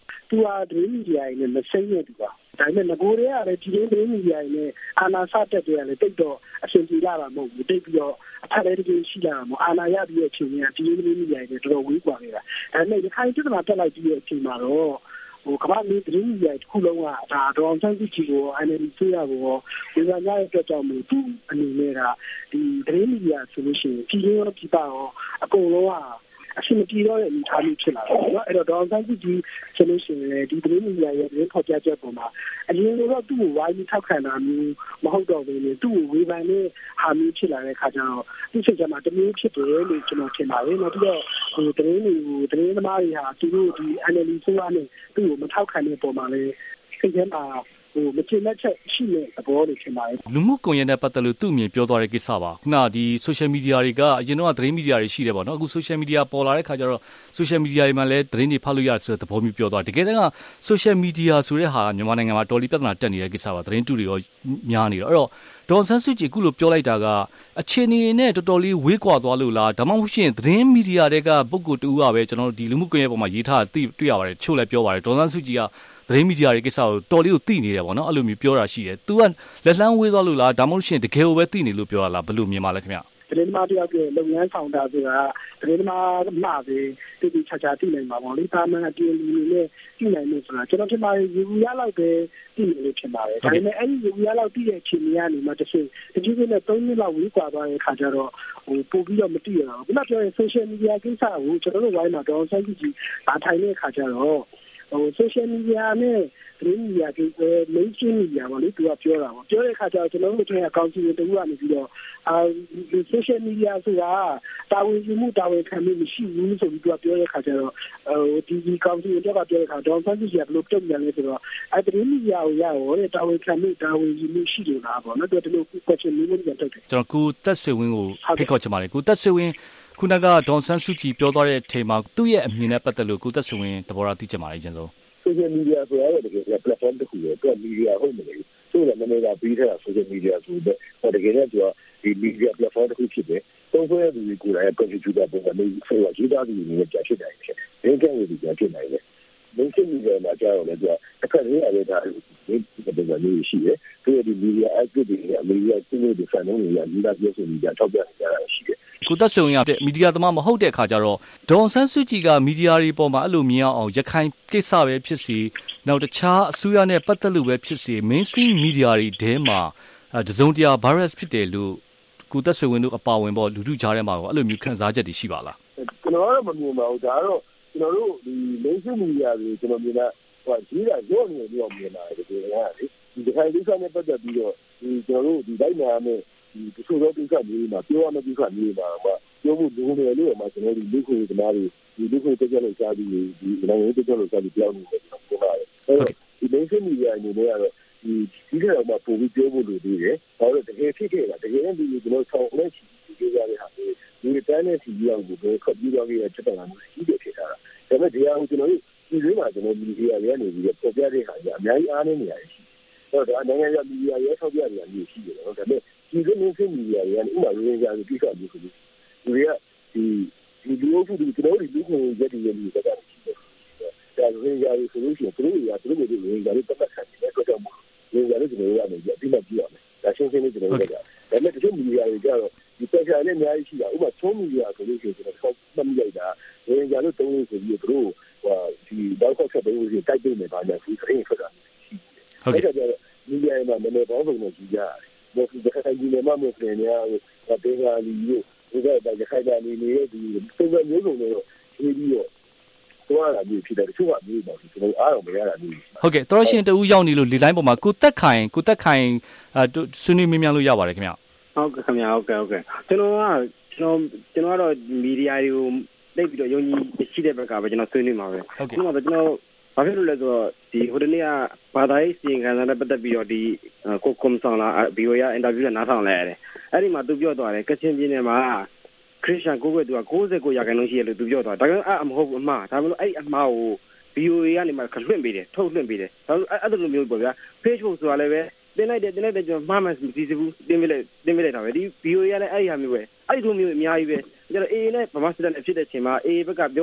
သူကဒရင်းမီဒီယာနဲ့မဆိုင်ရတူပါဒါပေမဲ့ငကိုတွေကလည်းဒီဒရင်းမီဒီယာနဲ့အာနာစတက်တယ်လည်းတိတ်တော့အဆင်ပြေလာတာမဟုတ်ဘူးတိတ်ပြီးတော့အထက်လည်းတကယ်ရှိလာမှာအာနာရပြီးတဲ့အချိန်ကဒီဒရင်းမီဒီယာနဲ့တော်တော်ဝေးกว่าနေတာဒါပေမဲ့ဒီခိုင်တက်တာတက်လိုက်ပြီးတဲ့အချိန်မှာတော့ဟိုကမ္ဘာလေးဒရင်းမီဒီယာတစ်ခုလုံးကဒါတော့ဆန်းစစ်ချီကို analysis ရကိုဒီကနေ့အတွက်ကြောင့်မို့သူအနေနဲ့ကဒီဒရင်းမီဒီယာဆိုလို့ရှိရင်ပြည်ရောပြည်ပရောအကုန်လုံးကအရှင်မပြေတော့တဲ့အနေအထားမျိုးဖြစ်လာတယ်နော်အဲ့တော့ဒေါ်ဆန်းစုကြည်ဆိုလို့ရှိရင်ဒီသတင်းမီဒီယာရဲ့သတင်းဖော်ပြချက်ပေါ်မှာအရင်ကတော့သူ့ကိုဝိုင်းပြီးထောက်ခံတာမျိုးမဟုတ်တော့ဘူးလေသူ့ကိုဝေဖန်တဲ့ဟာမျိုးဖြစ်လာတဲ့အခါကျတော့သူ့စိတ်ထဲမှာတမျိုးဖြစ်တယ်လို့ကျွန်တော်ထင်ပါတယ်နော်ပြီးတော့ဟိုသတင်းတွေကိုသတင်းသမားတွေဟာသူတို့ဒီ analysis ဆိုရနဲ့သူ့ကိုမထောက်ခံတဲ့ပုံမှာလေစိတ်ထဲမှာဟိုမချင်တဲ့ချက်ရှိတဲ့သဘောတွေဖြစ်ပါတယ်လူမှုကွန်ရက်နဲ့ပတ်သက်လို့သူ့အမြင်ပြောသွားတဲ့ကိစ္စပါခုနဒီ social media တွေကအရင်တော့သတင်းမီဒီယာတွေရှိတယ်ပေါ့နော်အခု social media ပေါ်လာတဲ့ခါကျတော့ social media တွေမှာလည်းသတင်းတွေဖတ်လို့ရတယ်ဆိုတဲ့သဘောမျိုးပြောသွားတကယ်တမ်းက social media ဆိုတဲ့ဟာမြန်မာနိုင်ငံမှာတော်လီပြဿနာတက်နေတဲ့ကိစ္စပါသတင်းတူတွေရောများနေတော့အဲ့တော့ဒေါ်ဆန်းစုကြည်ခုလိုပြောလိုက်တာကအခြေအနေနဲ့တော်တော်လေးဝေးကွာသွားလို့လားဒါမှမဟုတ်ရှင်သတင်းမီဒီယာတွေကပုဂ္ဂိုလ်တူကပဲကျွန်တော်တို့ဒီလူမှုကွန်ရက်ပေါ်မှာရေးထားသိတွေ့ရပါတယ်ချို့လည်းပြောပါတယ်ဒေါ်ဆန်းစုကြည်ကသတင်းမီဒီယာတွေကိစ္စကိုတော်လေးကိုသိနေတယ်ပေါ့နော်အဲ့လိုမျိုးပြောတာရှိတယ်။ तू ကလက်လှမ်းဝေးသွားလို့လားဒါမှမဟုတ်ရှင်တကယ်ကိုပဲသိနေလို့ပြောရလားဘယ်လိုမြင်ပါလဲခင်ဗျ။သတင်းသမားတယောက်ရဲ့လုပ်ငန်းဆောင်တာဆိုတာသတင်းသမားမှပဲတိတိကျကျသိနိုင်မှာပေါ့လေ။ဒါမှအတင်းလူတွေနဲ့သိနိုင်လို့ဆိုတာကျွန်တော်ထင်ပါတယ်ယူရလောက်ပဲသိနေလို့ထင်ပါတယ်။ဒါပေမဲ့အဲ့ဒီယူရလောက်သိတဲ့အချိန်ကြီးကနေမှတစ်ချိန်တကြီးကြီးနဲ့သုံးနှစ်လောက်ဝေးကွာသွားတဲ့ခါကျတော့ဟိုပို့ပြီးတော့မသိရတော့ဘူး။ခုနပြောရင် social media ကိစ္စကိုကျွန်တော်တို့ဝိုင်းမှာတော့စိုက်ကြည့်ကြည့်ဒါထိုင်တဲ့ခါကျတော့ဟို social media နဲ့သတင်းမီဒီယာတွေ mainstream media ပေါ့လေသူကပြောတာပေါ့ပြောတဲ့ခါကျတော့ကျွန်တော်တို့ရဲ့အကောင့်ကြီးတွေတူကနေပြီးတော့အာ social media ဆိုတာတာဝန်ယူမှုတာဝန်ခံမှုမရှိဘူးဆိုပြီးသူကပြောတဲ့ခါကျတော့ဟိုဒီဒီကောင်ကြီးတွေကပြောတဲ့ခါဒေါ်ဆန်းစုကြည်ကဘယ်လိုတုံ့ပြန်လဲဆိုတော့အဲသတင်းမီဒီယာကိုရရောတဲ့တာဝန်ခံမှုတာဝန်ယူမှုရှိလို့လားပေါ့နော်သူကဒီလို question မျိုးတွေပြန်ထုတ်တယ်ကျွန်တော်ကိုတက်ဆွေဝင်းကိုဖိတ်ခေါ်ချင်ပါတယ်ကိုတက်ဆွေဝင်းခုနကဒေါ်ဆန်းစုကြည်ပြောသွားတဲ့အချိန်မှာသူ့ရဲ့အမြင်နဲ့ပတ်သက်လို့ကိုတက်ဆွေဝင်းသဘောထားသိချင်ပါတယ်အရင်ဆုံး social media ဆိုတာတကယ် platform တစ်ခုရဲ့သူက media ဟုတ်နေတယ်ဆိုတော့နည်းနည်းကပြီးထားတာ social media ဆိုတော့တကယ်တော့သူကဒီ media platform တစ်ခုဖြစ်တယ်သုံးဆွဲသူတွေကိုလည်း contributor ပုံစံမျိုးဆိုတော့ရေးသားသူတွေနဲ့ကြာဖြစ်နိုင်တယ်။ရင်းကန်တွေကြာဖြစ်နိုင်တယ်။လုံးချင်း media မှာကြာတော့လည်းသူကအခက်အခဲရတဲ့ဒါဒီပုံစံမျိုးရှိတယ်။သူကဒီ media active တွေအမေရိကန်ပြည်သူတွေဆန်လုံးတွေရေးသားပြောဆိုနေကြထောက်ပြနေကြတာရှိတယ်။ကိုသက်ဆွေဝင်ရတဲ့မီဒီယာသမားမဟုတ်တဲ့အခါကျတော့ဒေါ်ဆန်းစုကြည်ကမီဒီယာတွေပေါ်မှာအဲ့လိုမြင်အောင်ရခိုင်ကိစ္စပဲဖြစ်စီနောက်တခြားအစိုးရနဲ့ပတ်သက်လို့ပဲဖြစ်စီ mainstream media တွေထဲမှာတစုံတရာ bias ဖြစ်တယ်လို့ကိုသက်ဆွေဝင်တို့အပါဝင်ပေါ့လူထုကြားထဲမှာအဲ့လိုမျိုးခံစားချက်တွေရှိပါလားကျွန်တော်ကတော့မမြင်ပါဘူးဒါကတော့ကျွန်တော်တို့ဒီ mainstream media တွေကျွန်တော်မြင်တာဟိုကြီးတာရော့နေတယ်လို့မြင်တာဒီလိုကလေဒီခိုင်ကိစ္စနဲ့ပတ်သက်ပြီးတော့ဒီကျွန်တော်တို့ဒီတိုင်းမှာနဲ့ဒီတချို့သောကိစ္စမျိုးမှာပြောရမယ့်ကိစ္စမျိုးမှာကပြောဖို့လိုတယ်လို့မှကျွန်တော်ဒီလူခွေသမားတွေဒီလူခွေတက်ကြလို့စားပြီးဒီနိုင်ငံရေးတက်ကြလို့စားပြီးပြောင်းနေတယ်ကျွန်တော်ပြောပါတယ်အဲ့တော့ဒီ mainstream media အနေနဲ့ကတော့ဒီဒီကတော့မှပုံပြီးပြောဖို့လိုသေးတယ်ဘာလို့တကယ်ဖြစ်ခဲ့တာတကယ်လည်းဒီကျွန်တော်ဆောင်းနေရှိဒီကြရတဲ့ဟာဒီတန်းနဲ့စီရောက်ကိုခပ်ပြီးတော့ကြီးချက်တာမျိုးရှိတယ်ဖြစ်တာဒါပေမဲ့ဒီဟာကိုကျွန်တော်ဒီလိုမှကျွန်တော်မီဒီယာတွေကနေပြီးပေါ်ပြတဲ့ဟာကြီးအများကြီးအားနေနေရတယ်ရှိတော့ဒါနိုင်ငံရေးမီဒီယာရဲ့ထောက်ပြနေတာမျိုးရှိတယ်နော်ဒါပေမဲ့ဒီလိုမျိုးဖြစ်မီဒီယာတွေကနေဥပမာရင်းကြပြီးပြသပြီးဆိုပြီးဒီကဒီဒီလိုမျိုးဒီကျွန်တော်ဒီလူကိုရက်တည်ရည်ဆိုတာရှိတယ်ဒါရင်းကြပြီးဆိုလို့ရှိရင်သူတို့ကသူတို့တွေရင်းကြပြီးပတ်သက်တယ်ဆိုတော့ရင်းကြပြီးကျွန်တော်ရမယ်ဒီမှာကြည့်ရမယ်ဒါရှင်းရှင်းလေးကျွန်တော်ပြောတာဒါပေမဲ့ဒီမီဒီယာတွေကြတော့ဒီပက်ရှာနဲ့အများကြီးရှိတာဥပမာသုံးမီဒီယာဆိုလို့ရှိရင်ကျွန်တော်မှတ်မိလိုက်တာရင်းကြလို့သုံးလို့ဆိုပြီးသူတို့ဟိုဒီဘောက်ဆက်တဲ့ဦးကြီးတိုက်ပေးနေပါညာဒီခရင်ဆိုတာရှိတယ်ဟုတ်ကဲ့မီဒီယာမှာနည်းနည်းပေါင်းစုံနဲ့ကြည့်ကြရတယ်ဒီခရိုင်ကြီးနဲ့မှမဟုတ်နေရဘူးတေဂါလီကိုဒီကတည်းကခိုင်တာနေနေဒီပုံစံမျိုးစုံတွေတော့ရေးပြီးတော့သွားတာမျိုးဖြစ်တယ်တချို့ကမျိုးပေါ့ကျွန်တော်အားတော့မရတာမျိုးဟုတ်ကဲ့တော်ရှင်တူရောက်နေလို့လေလိုင်းပေါ်မှာကိုတက်ခိုင်ကိုတက်ခိုင်အဲဆွေးနွေးမြင်မြန်လို့ရပါတယ်ခင်ဗျဟုတ်ကဲ့ခင်ဗျဟုတ်ကဲ့ဟုတ်ကဲ့ကျွန်တော်ကကျွန်တော်ကျွန်တော်ကတော့မီဒီယာတွေကိုတိတ်ပြီးတော့ယုံကြည်ရှိတဲ့ဘက်ကပဲကျွန်တော်ဆွေးနွေးမှာပဲဒီမှာပဲကျွန်တော်ဘာဖြစ်လို့လဲဆိုတော့ဒီဟိုတနေ့ကဘာသာရေးစီရင်ခံစာနဲ့ပတ်သက်ပြီးတော့ဒီကိုကွန်ဆောင်လာဘီယိုရအင်တာဗျူးနဲ့နားထောင်လိုက်ရတယ်အဲ့ဒီမှာသူပြောသွားတယ်ကချင်ပြည်နယ်မှာခရစ်ယာန်ကိုယ်ကသူက၉၉ရာခိုင်နှုန်းရှိတယ်လို့သူပြောသွားဒါကြောင့်အမဟုတ်ဘူးအမှားဒါမှမဟုတ်အဲ့အမှားကိုဘီယိုအေကနေမှခလွှင့်ပေးတယ်ထုတ်လွှင့်ပေးတယ်ဒါဆိုအဲ့လိုမျိုးပေါ့ဗျာ Facebook ဆိုတာလည်းပဲတင်လိုက်တယ်တင်လိုက်တယ်ကျွန်တော်မှားမှမသိဘူးတင်ပြလိုက်တင်ပြလိုက်တာပဲဒီဘီယိုအေကလည်းအဲ့ဒီဟာမျိုးပဲအဲ့ဒီလိုမျိုးအများကြီးပဲကျတော့ A နဲ့ဗမာစစ်တပ်နဲ့ဖြစ်တဲ့ချိန်မှာ A ဘက်ကပြောတယ်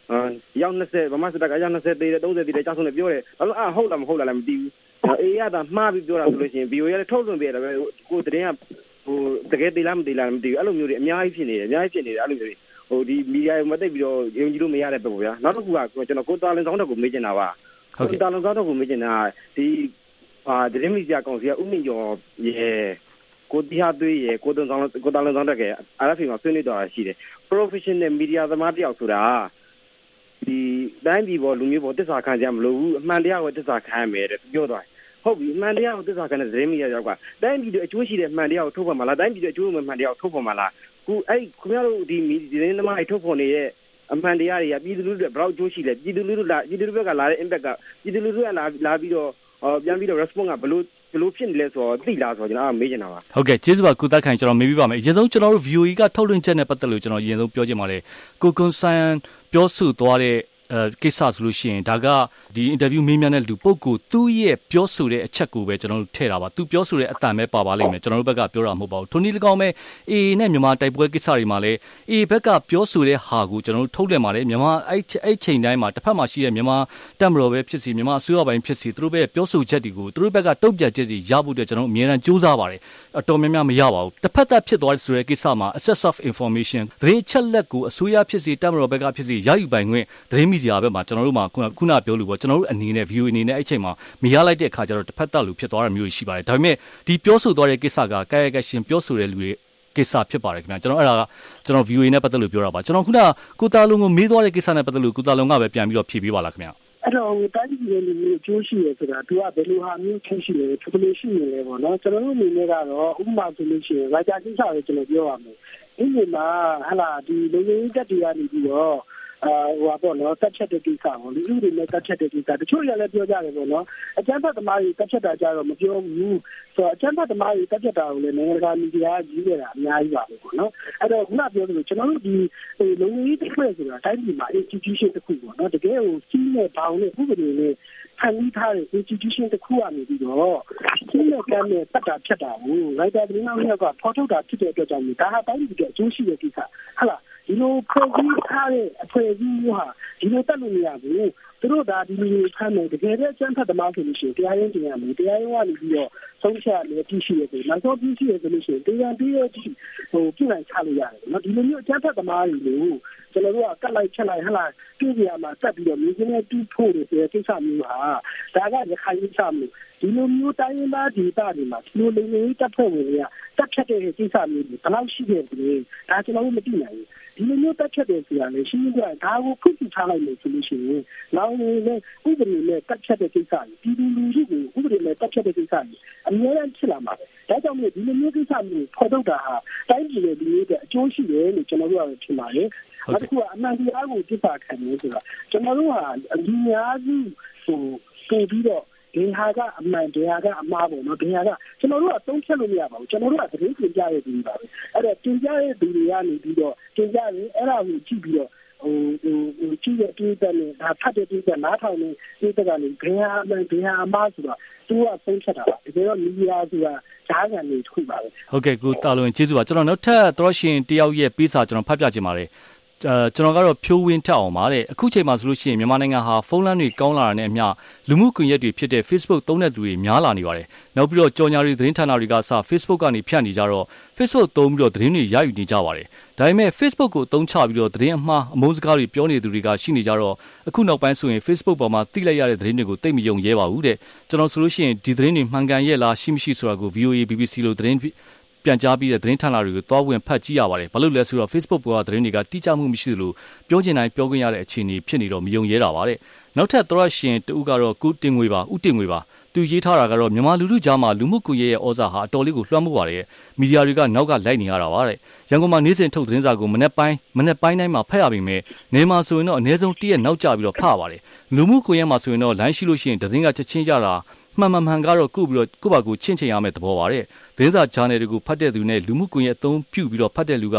ရောက်နှစ်ဆယ်ဗမာစစ်တပ်ကရောက်နှစ်ဆယ်သေးတယ်သုံးဆယ်သေးတယ်ကြောက်ဆုံးလည်းပြောတယ်ဒါလို့အာဟုတ်လားမဟုတ်လားလည်းမသိဘူးအေးရတာမှားပြီးပြောတာဆိုလို့ရှိရင် ဗီ အို အေ လည်းထုတ်လွှင့်ပေးတယ်ပဲကိုတရင်ကဟိုတကယ်သေးလားမသေးလားမသိဘူးအဲ့လိုမျိုးတွေအများကြီးဖြစ်နေတယ်အများကြီးဖြစ်နေတယ်အဲ့လိုမျိုးတွေဟိုဒီမီဒီယာမသိပြီးတော့ယုံကြည်လို့မရတဲ့ပုံဗျာနောက်တစ်ခုကကျွန်တော်ကိုတာလန်ဆောင်တက်ကိုမေးချင်တာပါကိုတာလန်ဆောင်တက်ကိုမေးချင်တာဒီအာဒရမီဂျာကောင်စီကဥမင်ကျော်ရဲ့ကိုတီဟာသွေးရဲ့ကိုတုံဆောင်ကိုတာလန်ဆောင်တက်ကအာရဖီမှာဆွေးနွေးတော့ရှိတယ် professional media သမားတယောက်ဆိုတာဒီတိုင်းပြည်ပေါ်လူမျိုးပေါ်တစ္ဆာခံကြမလို့ဘူးအမှန်တရားကိုတစ္ဆာခံရမယ်တဲ့ပြောသွားဟုတ်ပြီအမှန်တရားကိုတစ္ဆာခံတဲ့ဒရမီဂျာရောက်ကတိုင်းပြည်အကျိုးရှိတဲ့အမှန်တရားကိုထုတ်ဖော်မှာလားတိုင်းပြည်အကျိုးမဲ့မှန်တရားကိုထုတ်ဖော်မှာလားခုအဲ့ခင်ဗျားတို့ဒီဒီသတင်းသမားတွေထုတ်ဖော်နေတဲ့အမှန်တရားတွေကပြည်သူလူထုတွေဘယ်လောက်အကျိုးရှိလဲပြည်သူလူထုလာပြည်သူလူထုဘက်ကလာတဲ့ impact ကပြည်သူလူထုကလာလာပြီးတော့ပြန်ပြီးတော့ response ကဘယ်လိုဘယ်လိုဖြစ်နေလဲဆိုတော့သိလားဆိုတော့ကျွန်တော်မေးချင်တာပါဟုတ်ကဲ့ကျေးဇူးပါကိုသက်ခိုင်ကျွန်တော်မေးပြပါမယ်အရင်ဆုံးကျွန်တော်တို့ ဗီ အို အေ ကထုတ်လွှင့်ချက်နဲ့ပတ်သက်လို့ကျွန်တော်အရင်ဆုံးပြောချင်ပါတယ်ကိုကွန်ဆန်ပြောဆိုသွားတဲ့အဲကိစ္စဆိုလို့ရှိရင်ဒါကဒီအင်တာဗျူးမေးမြန်းတဲ့လူပုဂ္ဂိုလ်သူ့ရဲ့ပြောဆိုတဲ့အချက်ကိုပဲကျွန်တော်တို့ထည့်တာပါသူပြောဆိုတဲ့အတန်ပဲပါပါလိမ့်မယ်ကျွန်တော်တို့ဘက်ကပြောတာမဟုတ်ပါဘူးထိုနည်း၎င်းပဲ အေ အေ နဲ့မြန်မာတိုက်ပွဲကိစ္စတွေမှာလည်း အေ အေ ဘက်ကပြောဆိုတဲ့ဟာကိုကျွန်တော်တို့ထုတ်လွှင့်ပါတယ်မြန်မာအဲ့အဲ့ချိန်တိုင်းမှာတစ်ဖက်မှာရှိတဲ့မြန်မာတပ်မတော်ပဲဖြစ်စီမြန်မာအစိုးရပိုင်းဖြစ်စီသူတို့ပဲပြောဆိုချက်တွေကိုသူတို့ဘက်ကတုံ့ပြန်ချက်တွေရဖို့အတွက်ကျွန်တော်တို့အများအားစူးစမ်းပါတယ်အတော်များများမရပါဘူးတစ်ဖက်သက်ဖြစ်သွားတဲ့ဆိုတဲ့ကိစ္စမှာ access of information သတင်းချက်လက်ကိုအစိုးရဖြစ်စီတပ်မတော်ဘက်ကဖြစ်စီရယူပိုင်ခွင့်သတင်းမီဒီယာဘက်မှာကျွန်တော်တို့မှာခုနပြောလို့ပေါ့ကျွန်တော်တို့အနေနဲ့ ဗီ အို အေ အနေနဲ့အဲ့ချိန်မှာမရလိုက်တဲ့အခါကျတော့တစ်ဖက်သက်လူဖြစ်သွားတာမျိုးရှိပါတယ်ဒါပေမဲ့ဒီပြောဆိုသွားတဲ့ကိစ္စကကာယကရှင်ပြောဆိုတဲ့လူတွေကိစ္စဖြစ်ပါတယ်ခင်ဗျာကျွန်တော်အဲ့ဒါကကျွန်တော် ဗီ အို အေ နဲ့ပတ်သက်လို့ပြောတာပါကျွန်တော်ခုနကိုတာလုံကိုမေးသွားတဲ့ကိစ္စနဲ့ပတ်သက်လို့ကိုတာလုံကပဲပြန်ပြီးတော့ဖြေပေးပါလားခင်ဗျာအဲ့တော့တိုင်းပြည်ရဲ့လူမျိုးအကျိုးရှိရဆိုတာသူကဘယ်လိုဟာမျိုးချင်းရှိလဲသူဘယ်လိုရှိနေလဲပေါ့နော်ကျွန်တော်တို့အနေနဲ့ကတော့ဥပမာဆိုလို့ရှိရင်ရာဂျာကိစ္စကိုကျွန်တော်ပြောရမယ်ဒီနေ့မှာဟလာဒီလူမျိုးတက်တရားနေပြီးတော့အာဟိုပါပေါ့နော်တက်ချက်တဲ့ကိစ္စပေါ့လူလူတွေနဲ့တက်ချက်တဲ့ကိစ္စတချို့ရလည်းပြောကြတယ်ပေါ့နော်အကျန်းဖတ်သမားတွေတက်ချက်တာကြတော့မပြောဘူးဆိုတော့အကျန်းဖတ်သမားတွေတက်ချက်တာကိုလည်းနိုင်ငံတကာမီဒီယာကြီးနေတာအများကြီးပါပဲပေါ့နော်အဲ့တော့ခုနပြောသလိုကျွန်တော်တို့ဒီလုံငင်းတစ်ဖွဲ့ဆိုတာတိုင်းပြည်မှာ institution တစ်ခုပေါ့နော်တကယ်ကိုစီးနဲ့ဘောင်နဲ့ဥပဒေနဲ့ဖန်တီးထားတဲ့ institution တစ်ခုကနေပြီးတော့စီးနဲ့ကမ်းနဲ့ပတ်တာဖြတ်တာကို writer တွေနောက်နောက်ကဖော်ထုတ်တာဖြစ်တဲ့အတွက်ကြောင့်ဒါဟာတိုင်းပြည်ရဲ့အကျိုးရှိတဲ့ကိစ္စဟုတ်လားဒီလိုဖွဲ့စည်းထားတဲ့အဖွဲ့အစည်းမျိုးဟာဒီလိုတက်လို့မရဘူးသူတို့ဒါဒီလိုဖမ်းတယ်တကယ်တော့စံဖတ်သမားဆိုလို့ရှိရင်တရားရင်တင်ရမယ်တရားရင်ကနေပြီးတော့ဆုံးဖြတ်လေတည်ရှိရတယ်နောက်ဆုံးတည်ရှိရဆိုလို့ရှိရင်တရားပြီးတော့ဟိုပြည်နိုင်ချလို့ရတယ်နော်ဒီလိုမျိုးအကျန်းဖတ်သမားတွေလို့ကျွန်တော်တို့ကကတ်လိုက်ချက်လိုက်ဟလာပြည်ပြာမှာတက်ပြီးတော့မြင်းနဲ့တူးဖို့တဲ့ကိစ္စမျိုးဟာဒါကရခိုင်ကိစ္စမျိုးဒီလိုမျိုးတိုင်းရင်းသားဒေသတွေမှာဒီလိုလူမျိုးတက်ဖွဲ့ဝင်တွေကတက်ဖြတ်တဲ့ကိစ္စမျိုးတွေဘယ်လောက်ရှိတယ်ဒီဒါကျွန်တော်တို့မသိနိုင်ဘူးဒီလိုမျိုးတက်ဖြတ်တဲ့ဆိုတာလေရှင်းရှင်းပြောရင်ဒါကိုခုပြထားလိုက်လို့ဆိုလို့ရှိရင်နောက်နေနဲ့ဥပဒေနဲ့တက်ဖြတ်တဲ့ကိစ္စတွေဒီလိုလူကြီးကိုဥပဒေနဲ့တက်ဖြတ်တဲ့ကိစ္စတွေအများကြီးဖြစ်လာမှာပဲဒါကြောင့်မို့ဒီလိုမျိုးကိစ္စမျိုးဖော်ထုတ်တာဟာတိုင်းပြည်ရဲ့လူတွေအကျိုးရှိတယ်လို့ကျွန်တော်တို့ကထင်ပါတယ်နောက်တစ်ခုကအမှန်တရားကိုပြသခံနေဆိုတာကျွန်တော်တို့ဟာအများကြီးဟိုပြင်ပြီးတော့ဒီဟာကအမှန်တရားကအမှားပေါ့နော်ဒီဟာကကျွန်တော်တို့ကသုံးချက်လို့မရပါဘူးကျွန်တော်တို့ကသတင်းပြင်ပြရတဲ့သူတွေပါပဲအဲ့တော့ပြင်ပြရတဲ့သူတွေကနေပြီးတော့ပြင်ပြရင်အဲ့ဒါကိုကြည့်ပြီးတော့ဟိုဟိုဟိုကြည့်ရတဲ့တဲ့နဲ့ဒါဖတ်တဲ့တဲ့နားထောင်နေဒီတကနေဘယ်ဟာအမှန်ဘယ်ဟာအမှားဆိုတာသူကသုံးချက်တာပါဒီတော့မီဒီယာဆိုတာဈာကံနေထုပါပဲဟုတ်ကဲ့ကိုတာလွန်ကျေးဇူးပါကျွန်တော်နောက်ထပ်တော့ရှင်တယောက်ရဲ့ပေးစာကျွန်တော်ဖတ်ပြချင်ပါတယ်အဲကျွန်တော်ကတော့ဖြိုးဝင်းထက်အောင်ပါတဲ့အခုချိန်မှာဆိုလို့ရှိရင်မြန်မာနိုင်ငံဟာဖုန်းလမ်းတွေကောင်းလာတာနဲ့အမျှလူမှုကွန်ရက်တွေဖြစ်တဲ့ Facebook သုံးတဲ့သူတွေများလာနေပါတယ်နောက်ပြီးတော့ကြော်ညာတွေသတင်းဌာနတွေကစ Facebook ကနေဖြန့်နေကြတော့ Facebook သုံးပြီးတော့သတင်းတွေရယူနေကြပါတယ်ဒါပေမဲ့ Facebook ကိုအသုံးချပြီးတော့သတင်းအမှားအမုန်းစကားတွေပြောနေသူတွေကရှိနေကြတော့အခုနောက်ပိုင်းဆိုရင် Facebook ပေါ်မှာသိလိုက်ရတဲ့သတင်းတွေကိုသိမယုံရဲပါဘူးတဲ့ကျွန်တော်ဆိုလို့ရှိရင်ဒီသတင်းတွေမှန်ကန်ရဲ့လားရှိမရှိဆိုတာကို ဗီ အို အေ ဘီ ဘီ စီ လိုသတင်းပြန်ကြားပြီးတဲ့သတင်းဌာနတွေကိုတွားဝင်ဖတ်ကြည့်ရပါတယ်ဘာလို့လဲဆိုတော့ Facebook ပေါ်ကသတင်းတွေကတိကျမှုမရှိသလိုပြောချင်တိုင်းပြောခွင့်ရတဲ့အခြေအနေဖြစ်နေတော့မယုံရဲတာပါတဲ့နောက်ထပ်သောရရှင်တူကတော့ကုတင်ငွေပါဥတင်ငွေပါသူရေးထားတာကတော့မြန်မာလူထုကြားမှာလူမှုကွန်ရက်ရဲ့ဩဇာဟာအတော်လေးကိုလွှမ်းမိုးပါတယ်မီဒီယာတွေကနောက်ကလိုက်နေရတာပါတဲ့ရန်ကုန်မှာနေ့စဉ်ထုတ်သတင်းစာကိုမနေ့ပိုင်းမနေ့ပိုင်းတိုင်းမှာဖတ်ရပြီးမြဲနေမှာဆိုရင်တော့အနည်းဆုံးတစ်ရက်နောက်ကျပြီးတော့ဖတ်ရပါတယ်လူမှုကွန်ရက်မှာဆိုရင်တော့လိုင်းရှိလို့ရှိရင်သတင်းကချက်ချင်းကြတာမှန်မှန်မှန်ကတော့ကိုပြီးတော့ကိုပါကိုချင့်ချင်ရမယ့်သဘောပါတဲ့သတင်းစာဂျာနယ်တွေကိုဖတ်တဲ့သူနဲ့လူမှုကွန်ရက်အသုံးပြုပြီးတော့ဖတ်တဲ့လူကပို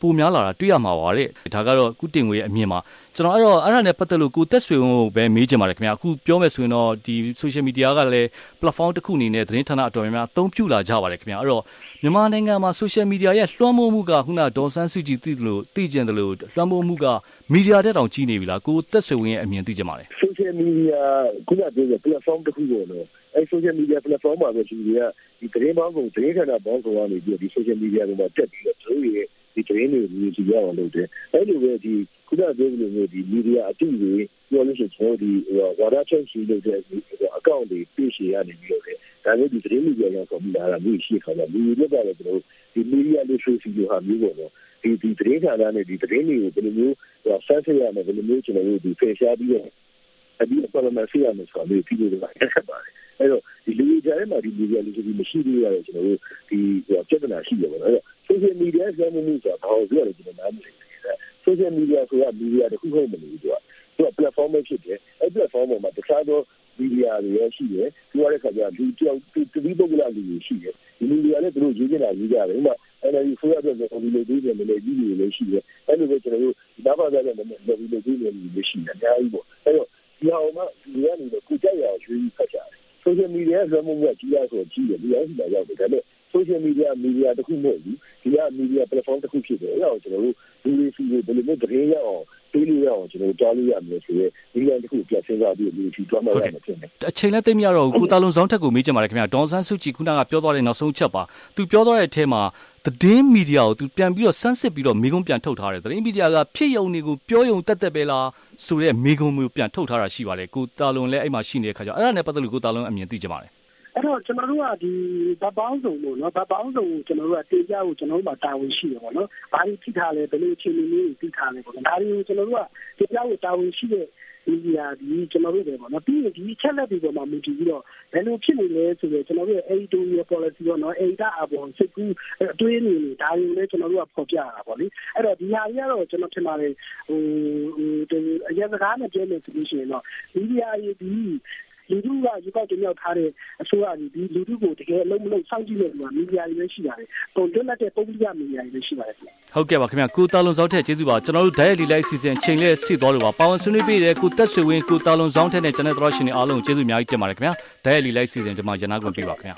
ပိုများလာတာတွေ့ရမှာပါတဲ့ဒါကတော့ကုတင်ငွေရဲ့အမြင်မှာကျွန်တော်အဲ့တော့အဲ့ဒါနဲ့ပတ်သက်လို့ကိုတက်ဆွေကိုပဲမေးချင်ပါတယ်ခင်ဗျာအခုပြောမယ်ဆိုရင်တော့ဒီ social media ကလည်း platform တစ်ခုအနေနဲ့သတင်းဌာနအတော်များများအသုံးပြုလာကြပါတယ်ခင်ဗျာအဲ့တော့မြန်မာနိုင်ငံမှာ social media ရဲ့လွှမ်းမိုးမှုကခုနဒေါ်ဆန်းစုကြည်သိတယ်လို့သိကျင်တယ်လို့လွှမ်းမိုးမှုက media တဲ့တောင်ကြီးနေပြီလားကိုတက်ဆွေဝင်ရဲ့အမြင်သိချင်ပါတယ် social media ခုနပြောတဲ့ platform တစ်ခုပေါ့နော်အဲ social media platform မှာပဲဒီကဒီသတင်းပေါင်းကိုသတင်းဌာနပေါင်းကိုကနေပြီးဒီ social media တွေမှာတက်ပြီးတော့သူတို့ရဲ့ဒီသတင်းတွေကိုမြင်ကြည့်ရအောင်လုပ်တယ်အဲ့လိုပဲဒီခုနပြောတဲ့မျိုးဒီ media အတူတွေပြောလို့ရှိရင်ဒီဝါဒချုပ်ရှိလို့တဲ့ account တွေပြည့်ရှည်ရနေပြီးတော့လေဒါမျိုးဒီသတင်း media ရောက်ဆိုပြီးလာတာမျိုးရှိခါတယ်ဒီလိုတော့လည်းကျွန်တော်ဒီ media literacy ကိုဟာမျိုးပေါ့နော်ဒီဒီသတင်းဌာနနဲ့ဒီသတင်းတွေကိုဘယ်လိုမျိုးဆန်းစစ်ရမယ်ဘယ်လိုမျိုးကျွန်တော်တို့ဒီ face ရပြီးတော့အဒီပေါ်မှာဆီရမယ်ဆိုတော့ဒီလိုတွေဆက်ပါတယ်အဲ့တော့ဒီလူတွေကြားထဲမှာဒီ media literacy မရှိသေးရတော့ကျွန်တော်တို့ဒီပြဿနာရှိတယ်ပေါ့နော်အဲ့တော့ social media ကလည်းမျိုးဆိုတာဘာလို့ပြောရလဲကျွန်တော်နားမလည်ဘူး social media ဆိုတာ media တခုဟုတ်မလို့သူကသူက platform ပဲဖြစ်တယ်အဲ့ platform ပေါ်မှာတခြားသော media တွေရရှိတယ်သူရတဲ့ခါကျလူတယောက်တတိပုဂ္ဂလလူတွေရှိတယ်ဒီ media လည်းသူတို့ရေးနေတာရေးကြတယ်ဥပမာအဲ့ဒီဆိုရတဲ့ဒီလိုဒီလိုလည်းကြီးတွေလည်းရှိတယ်အဲ့လိုပဲကျွန်တော်တို့ဒီနားပါကြတဲ့ဒီလိုဒီလိုကြီးတွေလည်းရှိတယ်အများကြီးပေါ့အဲ့တော့ဒီအောင်မှဒီကနေတော့ကိုကြိုက်ရအောင်ရွေးဖတ်ကြတယ် social media ဆိုမှမဟုတ်ကြီးရဆိုကြီးတယ်ဒီအောင်ရှိတာရောက်တယ်ဒါပေမဲ့ social media media တခုမဟုတ်ဘူးဒီက media platform တခုဖြစ်တယ်အဲ့ဒါကိုကျွန်တော်တို့ဒီလိုစီကိုဘယ်လိုမျိုးသတင်းရအောင်ပေးလို့ရအောင်ကျွန်တော်ကြားလို့ရမယ်ဆိုရဲဒီလိုတခုပြစဉ်းစားပြီးဒီစီတွားမှရမယ်ဖြစ်တယ်အချိန်လည်းသိမရတော့ဘူးကိုတာလုံဆောင်ထက်ကိုမေးချင်ပါတယ်ခင်ဗျာဒေါ်ဆန်းစုကြည်ခုနကပြောသွားတဲ့နောက်ဆုံးချက်ပါသူပြောသွားတဲ့အထဲမှာသတင်းမီဒီယာကိုသူပြန်ပြီးတော့စမ်းစစ်ပြီးတော့မိကုံးပြန်ထုတ်ထားတယ်သတင်းမီဒီယာကဖြစ်ယုံတွေကိုပြောယုံတက်တက်ပဲလားဆိုတဲ့မိကုံးမျိုးပြန်ထုတ်ထားတာရှိပါတယ်ကိုတာလုံလည်းအဲ့မှာရှိနေတဲ့ခါကျတော့အဲ့ဒါနဲ့ပတ်သက်လို့ကိုတာလုံအမြင်သိချင်ပါတယ်အဲ့တော့ကျွန်တော်တို့ကဒီဗတ်ပေါင်းစုံလို့เนาะဗတ်ပေါင်းစုံကိုကျွန်တော်တို့ကတင်ပြဖို့ကျွန်တော်တို့မှာတာဝန်ရှိတယ်ပေါ့နော်။ဘာတွေဖြစ်ထားလဲဘယ်လိုအခြေအနေမျိုးတွေဖြစ်ထားလဲပေါ့နော်။ဒါတွေကိုကျွန်တော်တို့ကတင်ပြဖို့တာဝန်ရှိတဲ့ဒီနေရာဒီကျွန်တော်တို့ပဲပေါ့နော်။ပြီးရင်ဒီချက်လက်တွေပေါ်မှာမူတည်ပြီးတော့ဘယ်လိုဖြစ်နေလဲဆိုတော့ကျွန်တော်တို့ရဲ့ editorial policy ပေါ့နော်။ editor အပေါ်စိတ်ကူးအတွေးနေနေဒါတွေလည်းကျွန်တော်တို့ကဖော်ပြရတာပေါ့လေ။အဲ့တော့ဒီဟာတွေကတော့ကျွန်တော်ထင်ပါတယ်ဟိုဟိုအရင်စကားနဲ့ပြောမယ်ဆိုလို့ရှိရင်တော့မီဒီယာရေးဒီလူထုကရေကောက်တင်ရောက်ထားတဲ့အစိုးရကြီးဒီလူထုကိုတကယ်အလုံးမလုံးစောင့်ကြည့်နေတယ်မီဒီယာတွေလည်းရှိပါတယ်။ပုံတွန်းတဲ့ပုံပြမီဒီယာတွေလည်းရှိပါတယ်ခင်ဗျ။ဟုတ်ကဲ့ပါခင်ဗျာကိုတာလုံဆောင်ထက်ကျေးဇူးပါကျွန်တော်တို့ diet လီလိုက်စီစဉ်ချိန်လေးစစ်သွားလို့ပါပါဝင်ဆွေးနွေးပေးတယ်ကိုတက်ဆွေဝင်းကိုတာလုံဆောင်ထက်နဲ့ကျွန်တော်တို့ရှင်တွေအားလုံးကျေးဇူးအများကြီးတင်ပါတယ်ခင်ဗျာ diet လီလိုက်စီစဉ်ဒီမှာရနာခွင့်ပေးပါခင်ဗျာ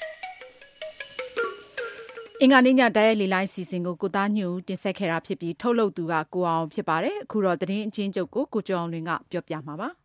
အင်္ဂါနေ့ညတိုက်ရိုက်လေလိုင်းစီစဉ်ကိုကိုသားညူတင်ဆက်ခဲ့တာဖြစ်ပြီးထုတ်လုပ်သူကကိုအောင်ဖြစ်ပါတယ်အခုတော့သတင်းအချင်းချုပ်ကိုကိုကျော်အောင်လွင်ကပြောပြမှာပါ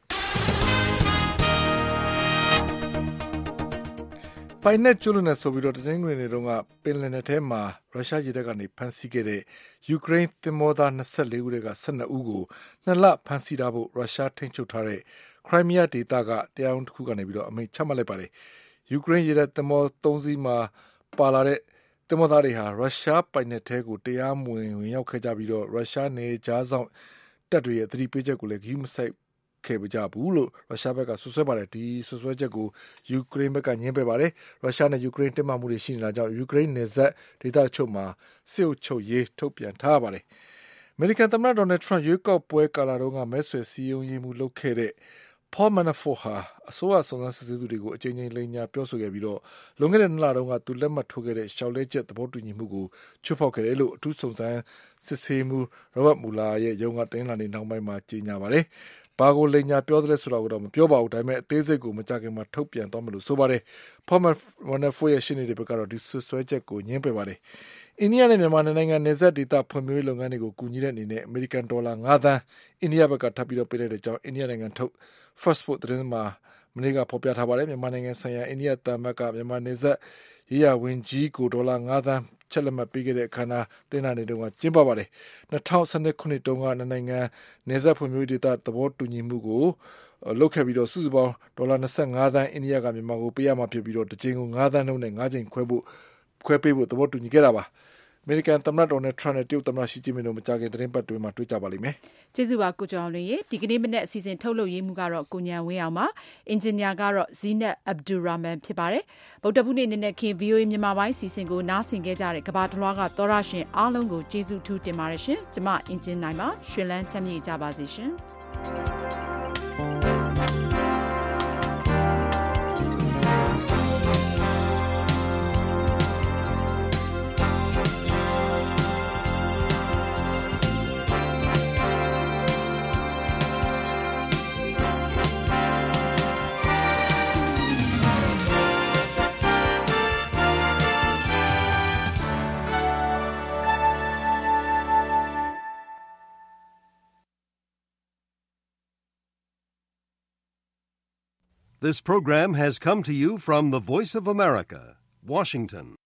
ပိုင်နက်ကျွလွန်နေဆိုပြီးတော့တင်းငွေနေတော့ကပင်လယ်နယ်ထဲမှာရုရှားရေတပ်ကနေဖမ်းဆီးခဲ့တဲ့ယူကရိန်းသင်္ဘောသား၂၄ဦးက၁၂ဦးကိုနှစ်လဖမ်းဆီးထားဖို့ရုရှားထိန်းချုပ်ထားတဲ့ခရိုင်းမီးယားဒေသကတရားရုံးတစ်ခုကနေပြီးတော့အမိန့်ချမှတ်လိုက်ပါတယ်ယူကရိန်းရေတပ်သင်္ဘော၃စီးမှာပါလာတဲ့သင်္ဘောသားတွေဟာရုရှားပိုင်နက်ထဲကိုတရားမဝင်ဝင်ရောက်ခဲ့ကြပြီးတော့ရုရှားနေကြားဆောင်တပ်တွေရဲ့သတိပေးချက်ကိုလည်းဂရုမစိုက်ခဲ့ကြဘူးလို့ရုရှားဘက်ကဆွဆွဲပါတယ်ဒီဆွဆွဲချက်ကိုယူကရိန်းဘက်ကညှင်းပယ်ပါတယ်ရုရှားနဲ့ယူကရိန်းတင်းမာမှုတွေရှိနေတာကြောင့်ယူကရိန်းနယ်စပ်ဒေသချို့မှာစစ်အုပ်ချုပ်ရေးထုတ်ပြန်ထားပါတယ်အမေရိကန်သမ္မတဒေါ်နယ်ထရန့်ရွေးကောက်ပွဲကာလတုန်းကမဲဆွယ်စည်းရုံးရေးမှုလုပ်ခဲ့တဲ့Paul Manafort ဟာအစိုးရစုံစမ်းစစ်ဆေးသူတွေကိုအကြိမ်ကြိမ်လိမ်ညာပြောဆိုခဲ့ပြီးတော့လွန်ခဲ့တဲ့နှစ်လတုန်းကသူလက်မှတ်ထိုးခဲ့တဲ့ရှောက်လဲချက်သဘောတူညီမှုကိုချိုးဖောက်ခဲ့တယ်လို့အထူးစုံစမ်းစစ်ဆေးမှု Robert Mueller ရဲ့ရုံးကတင်းလာနေနောက်ပိုင်းမှာကြေညာပါတယ်။ဘာကိုလိမ်ညာပြောတယ်ဆိုတာကိုတော့မပြောပါဘူး။ဒါပေမဲ့အသေးစိတ်ကိုမကြခင်မှာထုတ်ပြန်သွားမယ်လို့ဆိုပါတယ်။ Paul Manafort ရဲ့ရှင်းနေတဲ့ဘက်ကတော့ဒီဆွဆွဲချက်ကိုညှင်းပယ်ပါတယ်။အိန္ဒိယနဲ့မြန်မာနိုင်ငံနယ်စပ်ဒေသဖွံ့ဖြိုးရေးလုပ်ငန်းတွေကိုကူညီတဲ့အနေနဲ့အမေရိကန်ဒေါ်လာ၅သန်းအိန္ဒိယဘက်ကထပ်ပြီးတော့ပေးတဲ့အကြောင်းအိန္ဒိယနိုင်ငံထုတ် First Post သတင်းမှာမနေ့ကဖော်ပြထားပါတယ်မြန်မာနိုင်ငံဆိုင်ရာအိန္ဒိယတမန်ကမြန်မာနယ်စပ်ရေးရဝင်ကြီးကိုဒေါ်လာ၅သန်းချက်လက်မှတ်ပေးခဲ့တဲ့အခမ်းအနားတင်လာနေတုန်းကကျင်းပပါတယ်၂၀၁၂ခုနှစ်တုန်းကနိုင်ငံနယ်စပ်ဖွံ့ဖြိုးရေးဒေသသဘောတူညီမှုကိုလုတ်ခဲ့ပြီးတော့စုစုပေါင်းဒေါ်လာ၂၅သန်းအိန္ဒိယကမြန်မာကိုပေးရမှာဖြစ်ပြီးတော့တစ်ကြိမ်ကို၅သန်းနှုန်းနဲ့၅ကြိမ်ခွဲဖို့ခွဲပေးဖို့သဘောတူညီခဲ့တာပါအမေရိကန်သမ္မတဒေါ်နယ်ထရန့်နဲ့တရုတ်သမ္မတရှီကျင်းပင်တို့မကြာခင်သတင်းပတ်တွေမှာတွေ့ကြပါလိမ့်မယ်။ကျေးဇူးပါကိုကျော်အောင်လွင်ရေဒီကနေ့မနေ့အစီအစဉ်ထုတ်လုပ်ရေးမှုကတော့ကိုညံဝင်းအောင်ပါအင်ဂျင်နီယာကတော့ဇီနက်အဗ်ဒူရာမန်ဖြစ်ပါတယ်။ဗုဒ္ဓဘူးနေ့နေ့နဲ့ခင် ဗီအိုအေ မြန်မာပိုင်းစီစဉ်ကိုနားဆင်ခဲ့ကြတဲ့ကဘာတလွှားကသောရရှင်အားလုံးကိုကျေးဇူးထူးတင်ပါတယ်ရှင်။ကျမအင်ဂျင်နိုင်ပါရွှေလန်းချမ်းမြေ့ကြပါစေရှင်။ This program has come to you from the Voice of America, Washington.